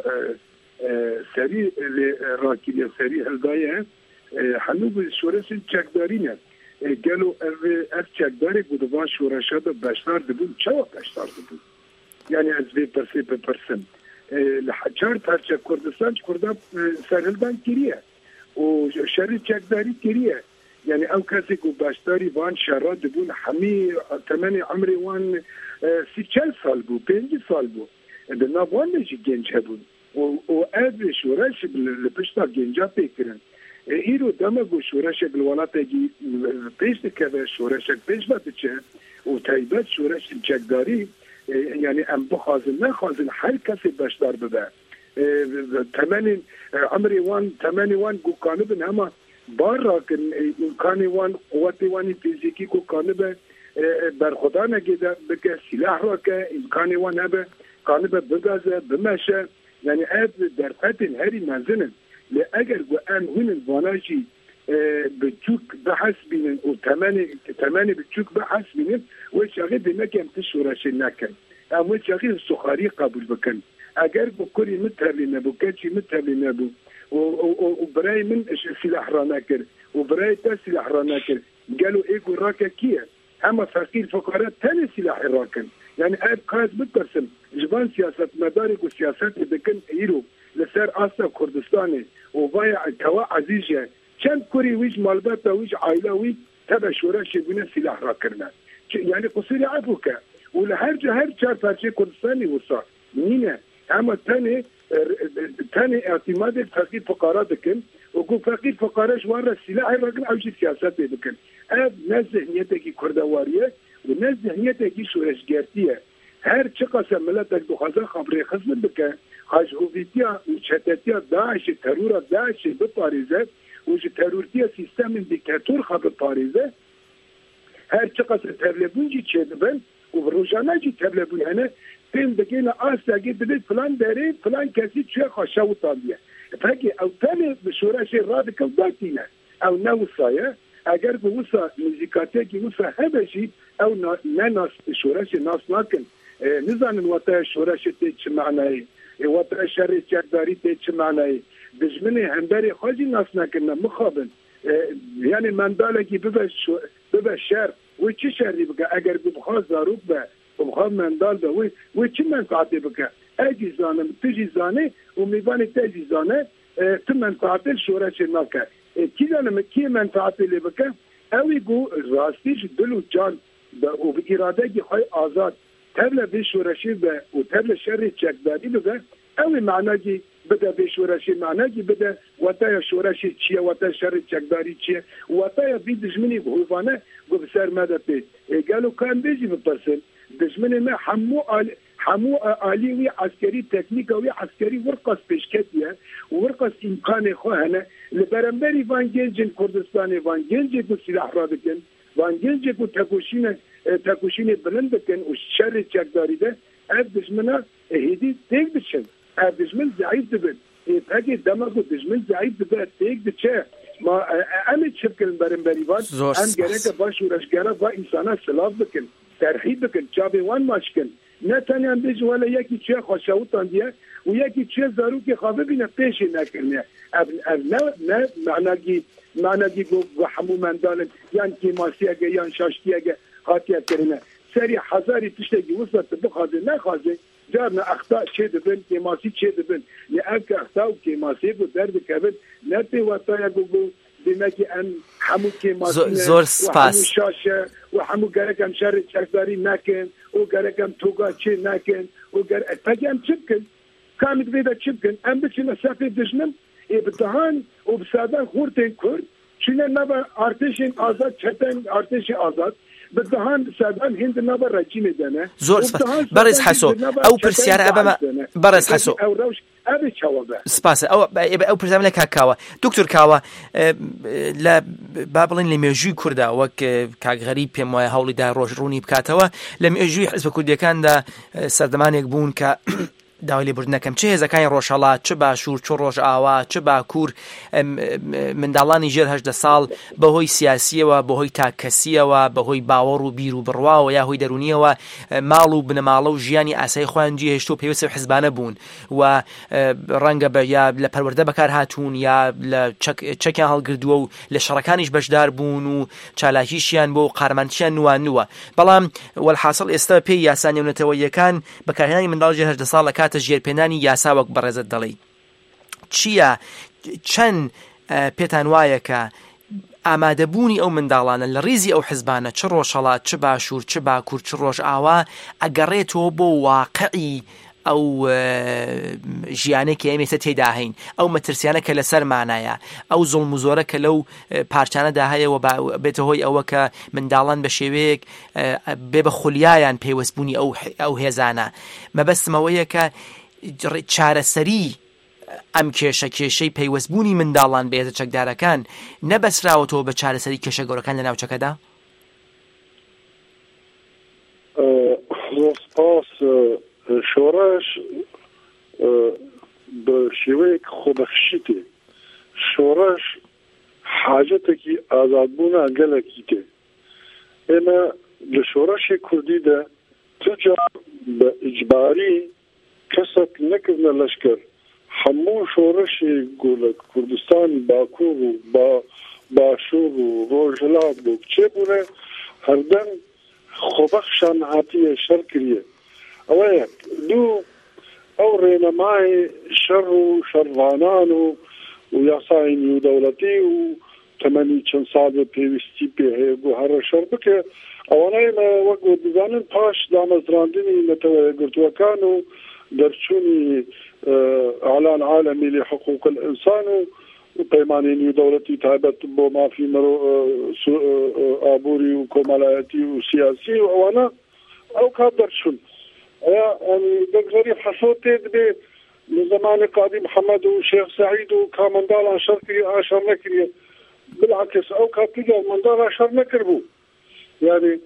سری راکیلی سری هلدایه همون شورش چکدارینه گلو اف چکداری بود و شورشات بشتار دبون چه بشتار دبون يعني از وی پرسی به پرسن لحجار پرچه کردستان کرده سرهلدان کریه و شهر چکداری کریه يعني او کسی که باشداری وان شهرها دبون همی تمن عمری وان سی چل سال بو پنج سال بو دنا وان نجی گنج هبون و اد شورش لپشتا گنجا پیکرن ایرو دمگو شورش الولات اگی پیش که شورش پیش بچه و تایبت شورش چکداری يعني ام بخازن نخازن هر کسی بشدار بده تمانين عمري وان تماني وان قو كانبن هما باراكن امكاني وان قوتي وان فيزيكي قو كانبه برخدانه جدا بك سلاح راكه امكاني وان هبه كانبه بغازه بمشه يعني اد درفتن هري منزلن لاجر قو ام هن الفاناجي بتشوك بحث بين وثمانية ثمانية بتشوك بحث بين وشاغي بمك يمتشورش النكن ام وشاغي السخاري قبول بكن اگر بكوري متهبي نبو كاتشي متهبي نبو وبراي من سلاح راناكر وبراي تا سلاح راناكر قالوا ايجو راكا كيه اما فقير فقراء ثاني سلاح راكن يعني اب قاعد بترسم جبان سياسه مدارك وسياسات بكن ايرو لسر اسا كردستاني وبايع كوا عزيزه چند کوری ویج مالبات ویج عائله ویج تبع شورش بنا سلاح را کرنا يعني قصير عفوك ولا هرج هر چار پارچه کردستانی وصا نینه اما تاني تاني اعتماد فقير فقراء بكن وقو فقير فقراء جوار السلاح راكن او جي سياسات بكن اب نزه نيتكي كردواريه ونزه نيتكي شورش گرتيه هر چه قسم ملتك دخازه خبري خزم بكن حاج هوفيتيا وشتتيا داعش ترور داعش بپاريزه وجه ترورتيا سيستم ديكتاتور خبر باريزه هر چقدر ترلبونجي چه دبن وبروجانا جي تبلبون هنا فين بقينا آساقي بدت فلان داري فلان كاسي شيء خشاو طالية فهكي أو تاني بشورة شيء راديكال دايتينا أو نوصايا اگر به وسا موزیکاتی که وسا هبشی او نه ناس شورش ناس ناکن نزانن وطا شورش تی چه معنی وطا شر چکداری تی چه معنی دجمنی هنداری خواجی ناس ناکن مخابن یعنی منداله که ببه شر و چی شری بکه اگر بخواه زاروک به بخواه مندال به وی و چی منفعتی بکه اگی زانم تجی زانه و میبانی تجی زانه تو منفعتی شورش ناکن کی دانم کی منفعتی لی بکه اوی گو راستیش دل و جان و به اراده گی خواهی آزاد تبل به شورشی به و تبل شر چکداری بگه اوی معنی بده به شورشی معنی بده وطای شورشی چیه وطای شر چکداری چیه وطای بی دجمنی بهوانه گو بسر مده پید گلو کن بیجی بپرسن دجمنی ما همو آل همو آلی وی عسکری تکنیک وی عسکری ورقص پیشکتیه ورقص امکان خواهنه لبرنبری وان گنجن کردستان وان گنجن کو سلاح را بکن وان گنجن کو تکوشین تکوشین بلند بکن و شر چکداری ده اف دشمنا هیدی تیک بشن اف دشمن ضعیف دبن اگه دماغو دشمن ضعیف دبن تیک بچه ما امید شبکن برنبری وان ام گره باش ورشگره و انسانا سلاف بکن ترحیب بکن چابه وان ماشکن نه تنها بیش ولی یکی چه خوشاوتان دیه و یکی چه زارو که خوابه بینه پیش نکنه اب نه نه معنی معنی گو همو مندال یان کی ماسیه یان شاشکیه خاطیه کرنه سری هزاری تشتگی وسط بخواد نه خوازه جارنا اخطاء چه دبن کی ماسی چه دبن نه اگه اخطاء کی ماسی گو درد کبد نه پی واتایا گو دیمکی ام همو کی ماسی زور سپاس شاشه و همو گرکم شر چکداری نکن او گرکم توگا چه نکن او گر پاکم چبکن کامت بیدا چبکن ام بچین سفید دشمن ای بتهان و بسادان خورتن کرد چونه نبا ارتشین آزاد چتن ارتش آزاد بدهان سادان هند نبا رجیم دنه زور سپاس برز حسو او پرسیار ابا برز حسو او روش ابي چاوبه سپاس او او پرسیار لك كاوا دكتور كاوا لا بابلين لميجي كردا وك كاغ غريب بما هولي دا روج روني بكاتوا لميجي حزب كردي كان دا سردمانيك بون ك داولی بردنەکەم چه هێزەکانی ڕۆژهەڵات چه باشوور چ ڕۆژ ئاوا چه باکوور منداڵانی ژێر هەژدە ساڵ بەهۆی سیاسیەوە بەهۆی تاکەسیەوە بەهۆی باوەڕ و بیر و بڕواوە یا هۆی دەرونیەوە ماڵ و بنەماڵە و ژیانی ئاسایی خۆیان جێهێشتۆ پێویستە حیزبانە بوون و ڕەنگە بە یا لە پەروەردە بەکار هاتوون یا لە چەکیان هەڵگردووە و لە شەڕەکانیش بەشدار بوون و چالاکیشیان بۆ و قارمانچیان نوانووە بەڵام وەلحاصل ئێستا پێی یاسا نێونەتەوەییەکان بەکارهێنانی منداڵ ژێر هەژدە ساڵ لە کاتە ژێرپێنانی یاسا وەک بەڕێزت دەڵێ چییە چەند پێتان وایە کە ئامادەبوونی ئەو منداڵانە لە ڕیزی ئەو حیزبانە چ ڕۆژهەڵات چ باشوور چ باکوور چ ڕۆژ ئاوا ئەگەڕێتەوە بۆ واقعی ئەو ژیانەی کە ئێمە تێدا هەین ئەو مەترسیانە کە لەسەر مانایە ئەو زوڵم و زۆرە کە لەو پارچانەدا هەیەوە بێتە هۆی ئەوە کە منداڵان بە شێوەیەک بێ بە خولیایان پێوەستبوونی ئەو هێزانە مەبەستمەوەیە کە چارەسەری ئەم کێشە کێشەی پەیوەستبوونی منداڵان بە هێزە چەکدارەکان نەبەسراوەتەوە بە چارەسەری کێشە گەورەکان لە ناوچەکەدا؟ شورش بشويك خودخشيتي شورش حاجتك آزادبونا قلقيتي اما لشورش كردي ده تجا بإجباري كست نكرنا لشكر حمو شورش يقولك كردستان باكور با باشور وروجلات بوكتشبونه هردن خودخشان عاتية شركرية اوه دو او رينماي شر شرفانان وياساين دولتي وتمني چند سال بيوستي به هر شر بك اواناي ما وقو دزانن باش دامزراندني نتوى قرتوكانو درشوني اعلان عالمي لحقوق الانسان وقيمانين دولتي تابت بو ما في مرو ابوري وكمالاتي وسياسي وانا او كادرشون يعني دكتوري حصوتي دبي من زمان قاضي محمد وشيخ سعيد وكامندال عشر كري عشر نكري بالعكس او كاتيجا مندال عشر نكربو يعني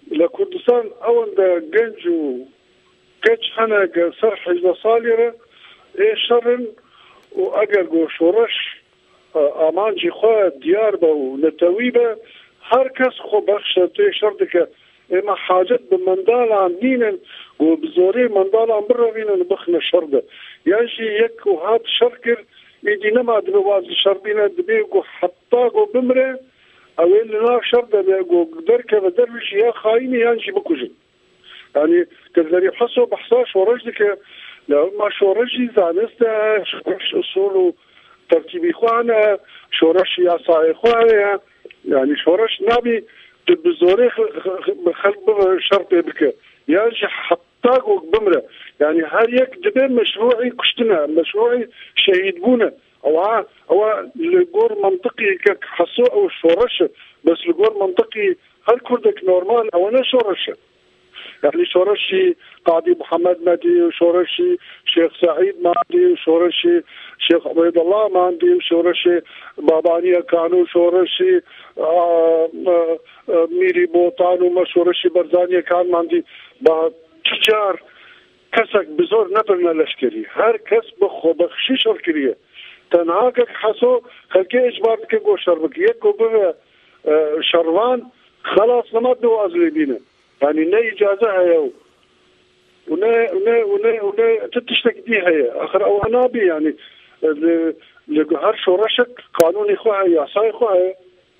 لكردستان أول دا جنجو كتش أنا صرح إذا صالرة إيه شرن وأجر جو شورش أمانجي خوا ديار بو نتويبة هركس خو بخشة تي شردك إما حاجات بمندال عن دينا وبزوري مندال عن برا فينا نبخنا شردة يجي يكو هاد شركر يدي نما دبوازي شربينا دبيقو حطاقو بمره أو اللي ناف شردة بيقو دركة بدروش يا خايني ينجي بكوجي يعني كذلك حسوا بحصاش ورجلك لو ما شورجي زانستا شورش أصوله ترتيبي خوانا شورش ياساي خوانا يعني شورش نابي بزوري خلق شرط بك يعني حطاقو بمرة يعني هل يك دبين مشروعي كشتنا مشروعي شهيد بونا او ها او لجور منطقي كحسو او شورش بس لجور منطقي هل كردك نورمال او انا شورش يعني شورشي قاضي محمد مهدي وشورشي شيخ سعيد مهدي وشورشي شيخ عبيد الله مهدي وشورشي بابانية كانوا شورشي آه آه آه ميري بوطان وما شورشي برزانية كان مهدي بتجار كسك بزور نبرنا لشكري هر كس بخو بخشي شركرية تنهاكك حسو خلقي اجبارتك قو شربك يكو بها آه شروان خلاص نمات نوازلي بينا يعني نا إجازة هيا ونا ونا ونا ونا تتشتك دي هيا آخر أو أنا بي يعني لجهر شورشك قانوني خواه ياساي خواه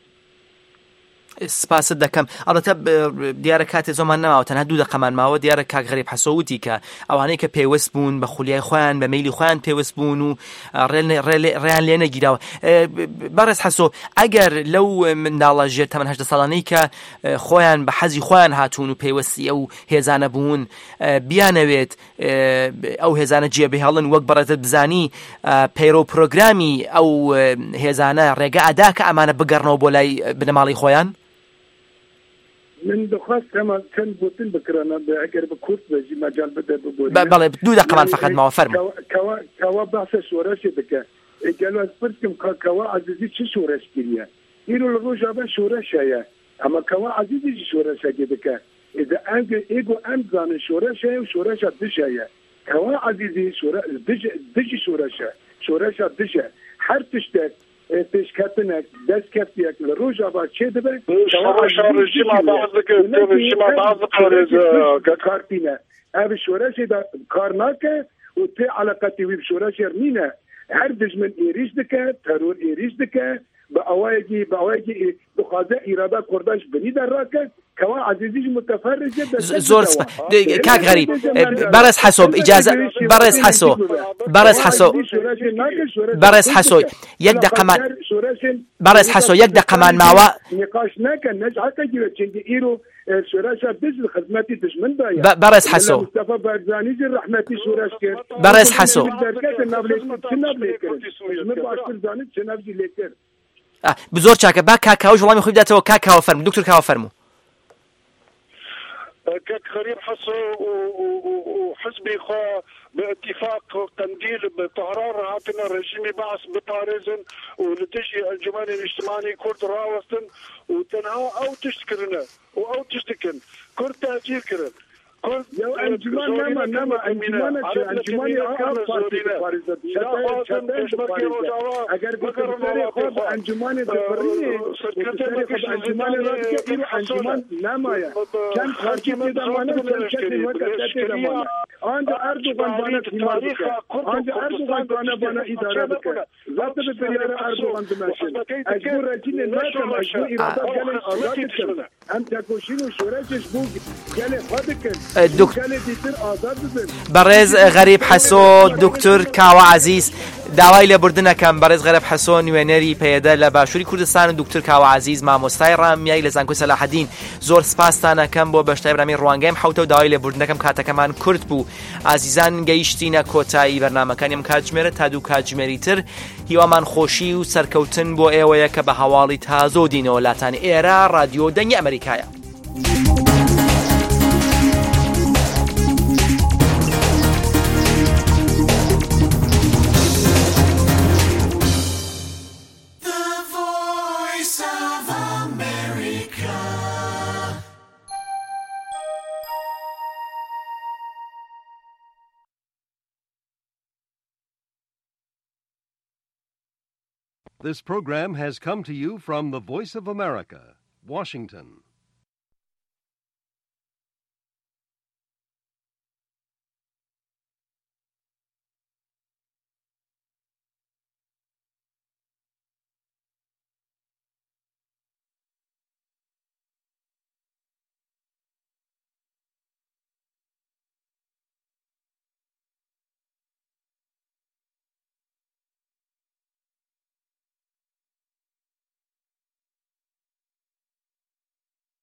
سپاس دەکەم ئەڵەتە دیارە کاتێ زۆمان نەماوە تەنها دوو دەقەمان ماوە دیارە کاک غەریب حەسۆوتی کە ئەوانەی کە پێوەست بوون بە خولیای خۆیان بە مەیلی خۆیان پێوەست بوون و ڕێیان لێ نەگیراوە. بەڕێز حەسۆ ئەگەر لەو منداڵە ژێر تەمەن هەژدە ساڵانەی کە خۆیان بە حەزی خۆیان هاتوون و پێوەستی ئەو هێزانە بوون بیانەوێت ئەو هێزانە جێبەهێڵن وەک بەڕێزت بزانی پەیرۆ پرۆگرامی ئەو هێزانە ڕێگە ئەدا کە ئەمانە بگەڕنەوە بۆ لای بنەماڵی خۆیان؟ من دخواست كمان كان بوتين بكرنا بأجر بكورت بجي مجال بدأ بقول بله دودة كمان فقط ما فرم كوا كوا بحث شورش بك قالوا أسبرتكم كوا عزيزي شو شورش كريه يقولوا الرجال بس شورش هيا أما كوا عزيزي شورش كده إذا أنت إيجو أنت زان شورش هيا وشورش دش هيا كوا عزيزي شورش دش دش شورش شورش دش حرتشتك پیشکتنک دست کفتیک لروج آباد چه دبه شورش رژیم بعضک رژیم بعض قرض کارتینه اب شورش دا کار نکه و ته علاقتی وی شورش رمینه هر دجمن ایریش دکه ترور ایریش دکه با اوایگی با اوایگی بخوازه اراده کرداش بنی در راکه كوا عزيزي متفرج زور سب كاك غريب برز حسب إجازة برز حسو برز حسو برز حسو يقدر كمان برز حسو يقدر كمان معوا نقاش نكن نجح كجير تشندي إيرو شوراشة بز خدماتي تشمن بايا برز حسو مصطفى برزاني جر رحمتي شوراش كر برز حسو بزور چاکە با کاکاو وڵامی خۆی بداتەوە کاکاوە فەرموو دکتۆر کاوە فەرموو. كاك غريب حصو وحزبي خو باتفاق قنديل بطهران هاتنا رجيمي بعث بطارزن ونتجي الجمال الاجتماعي كرد راوستن وتنها او تشكرنا او تشتكن كرد تأجير كرن يو انجمان نما نما انجمان انجمان اقام فارسي بفارزة شتاين بفارزة اگر بكرتاري خواب انجمان دفريني وكتاري خواب انجمان رادك ايرو انجمان نما يا كان خارجي تدامانا سلشتي وكتاتي تدامانا عند اردوغان بانا حمايتك عند اردوغان بانا بانا ادارة بك ذات بفريار اردوغان دماشن اجبور رجيني ناكم اجبور ارادات قالي آزادكم هم تاكوشين وشوراشش بوك قالي خادكم بەڕێز غەریب حەسۆ دکتۆر کاوە عەزیز داوای لێبوردنەکەم بەڕێز غەریب حەسۆ نوێنەری پەیەدە لە باشووری کوردستان دکتۆر کاوە عەزیز مامۆستای ڕامیایی لە زانکۆی سەلاحەدین زۆر سپاستانەکەم بۆ بەشداری بەرنامەی ڕوانگەیم حەوتە و داوای لێبوردنەکەم کاتەکەمان کورت بوو. ئازیزان گەیشتینە کۆتایی بەرنامەکانی ئەم کاتژمێرە تا دوو کاتژمێری تر هیوامان خۆشی و سەرکەوتن بۆ ئێوەیە کە بە هەواڵی تازە و دینەوە لاتانی ئێرە ڕادیۆ دەنگی ئەمریکایە. This program has come to you from the Voice of America, Washington.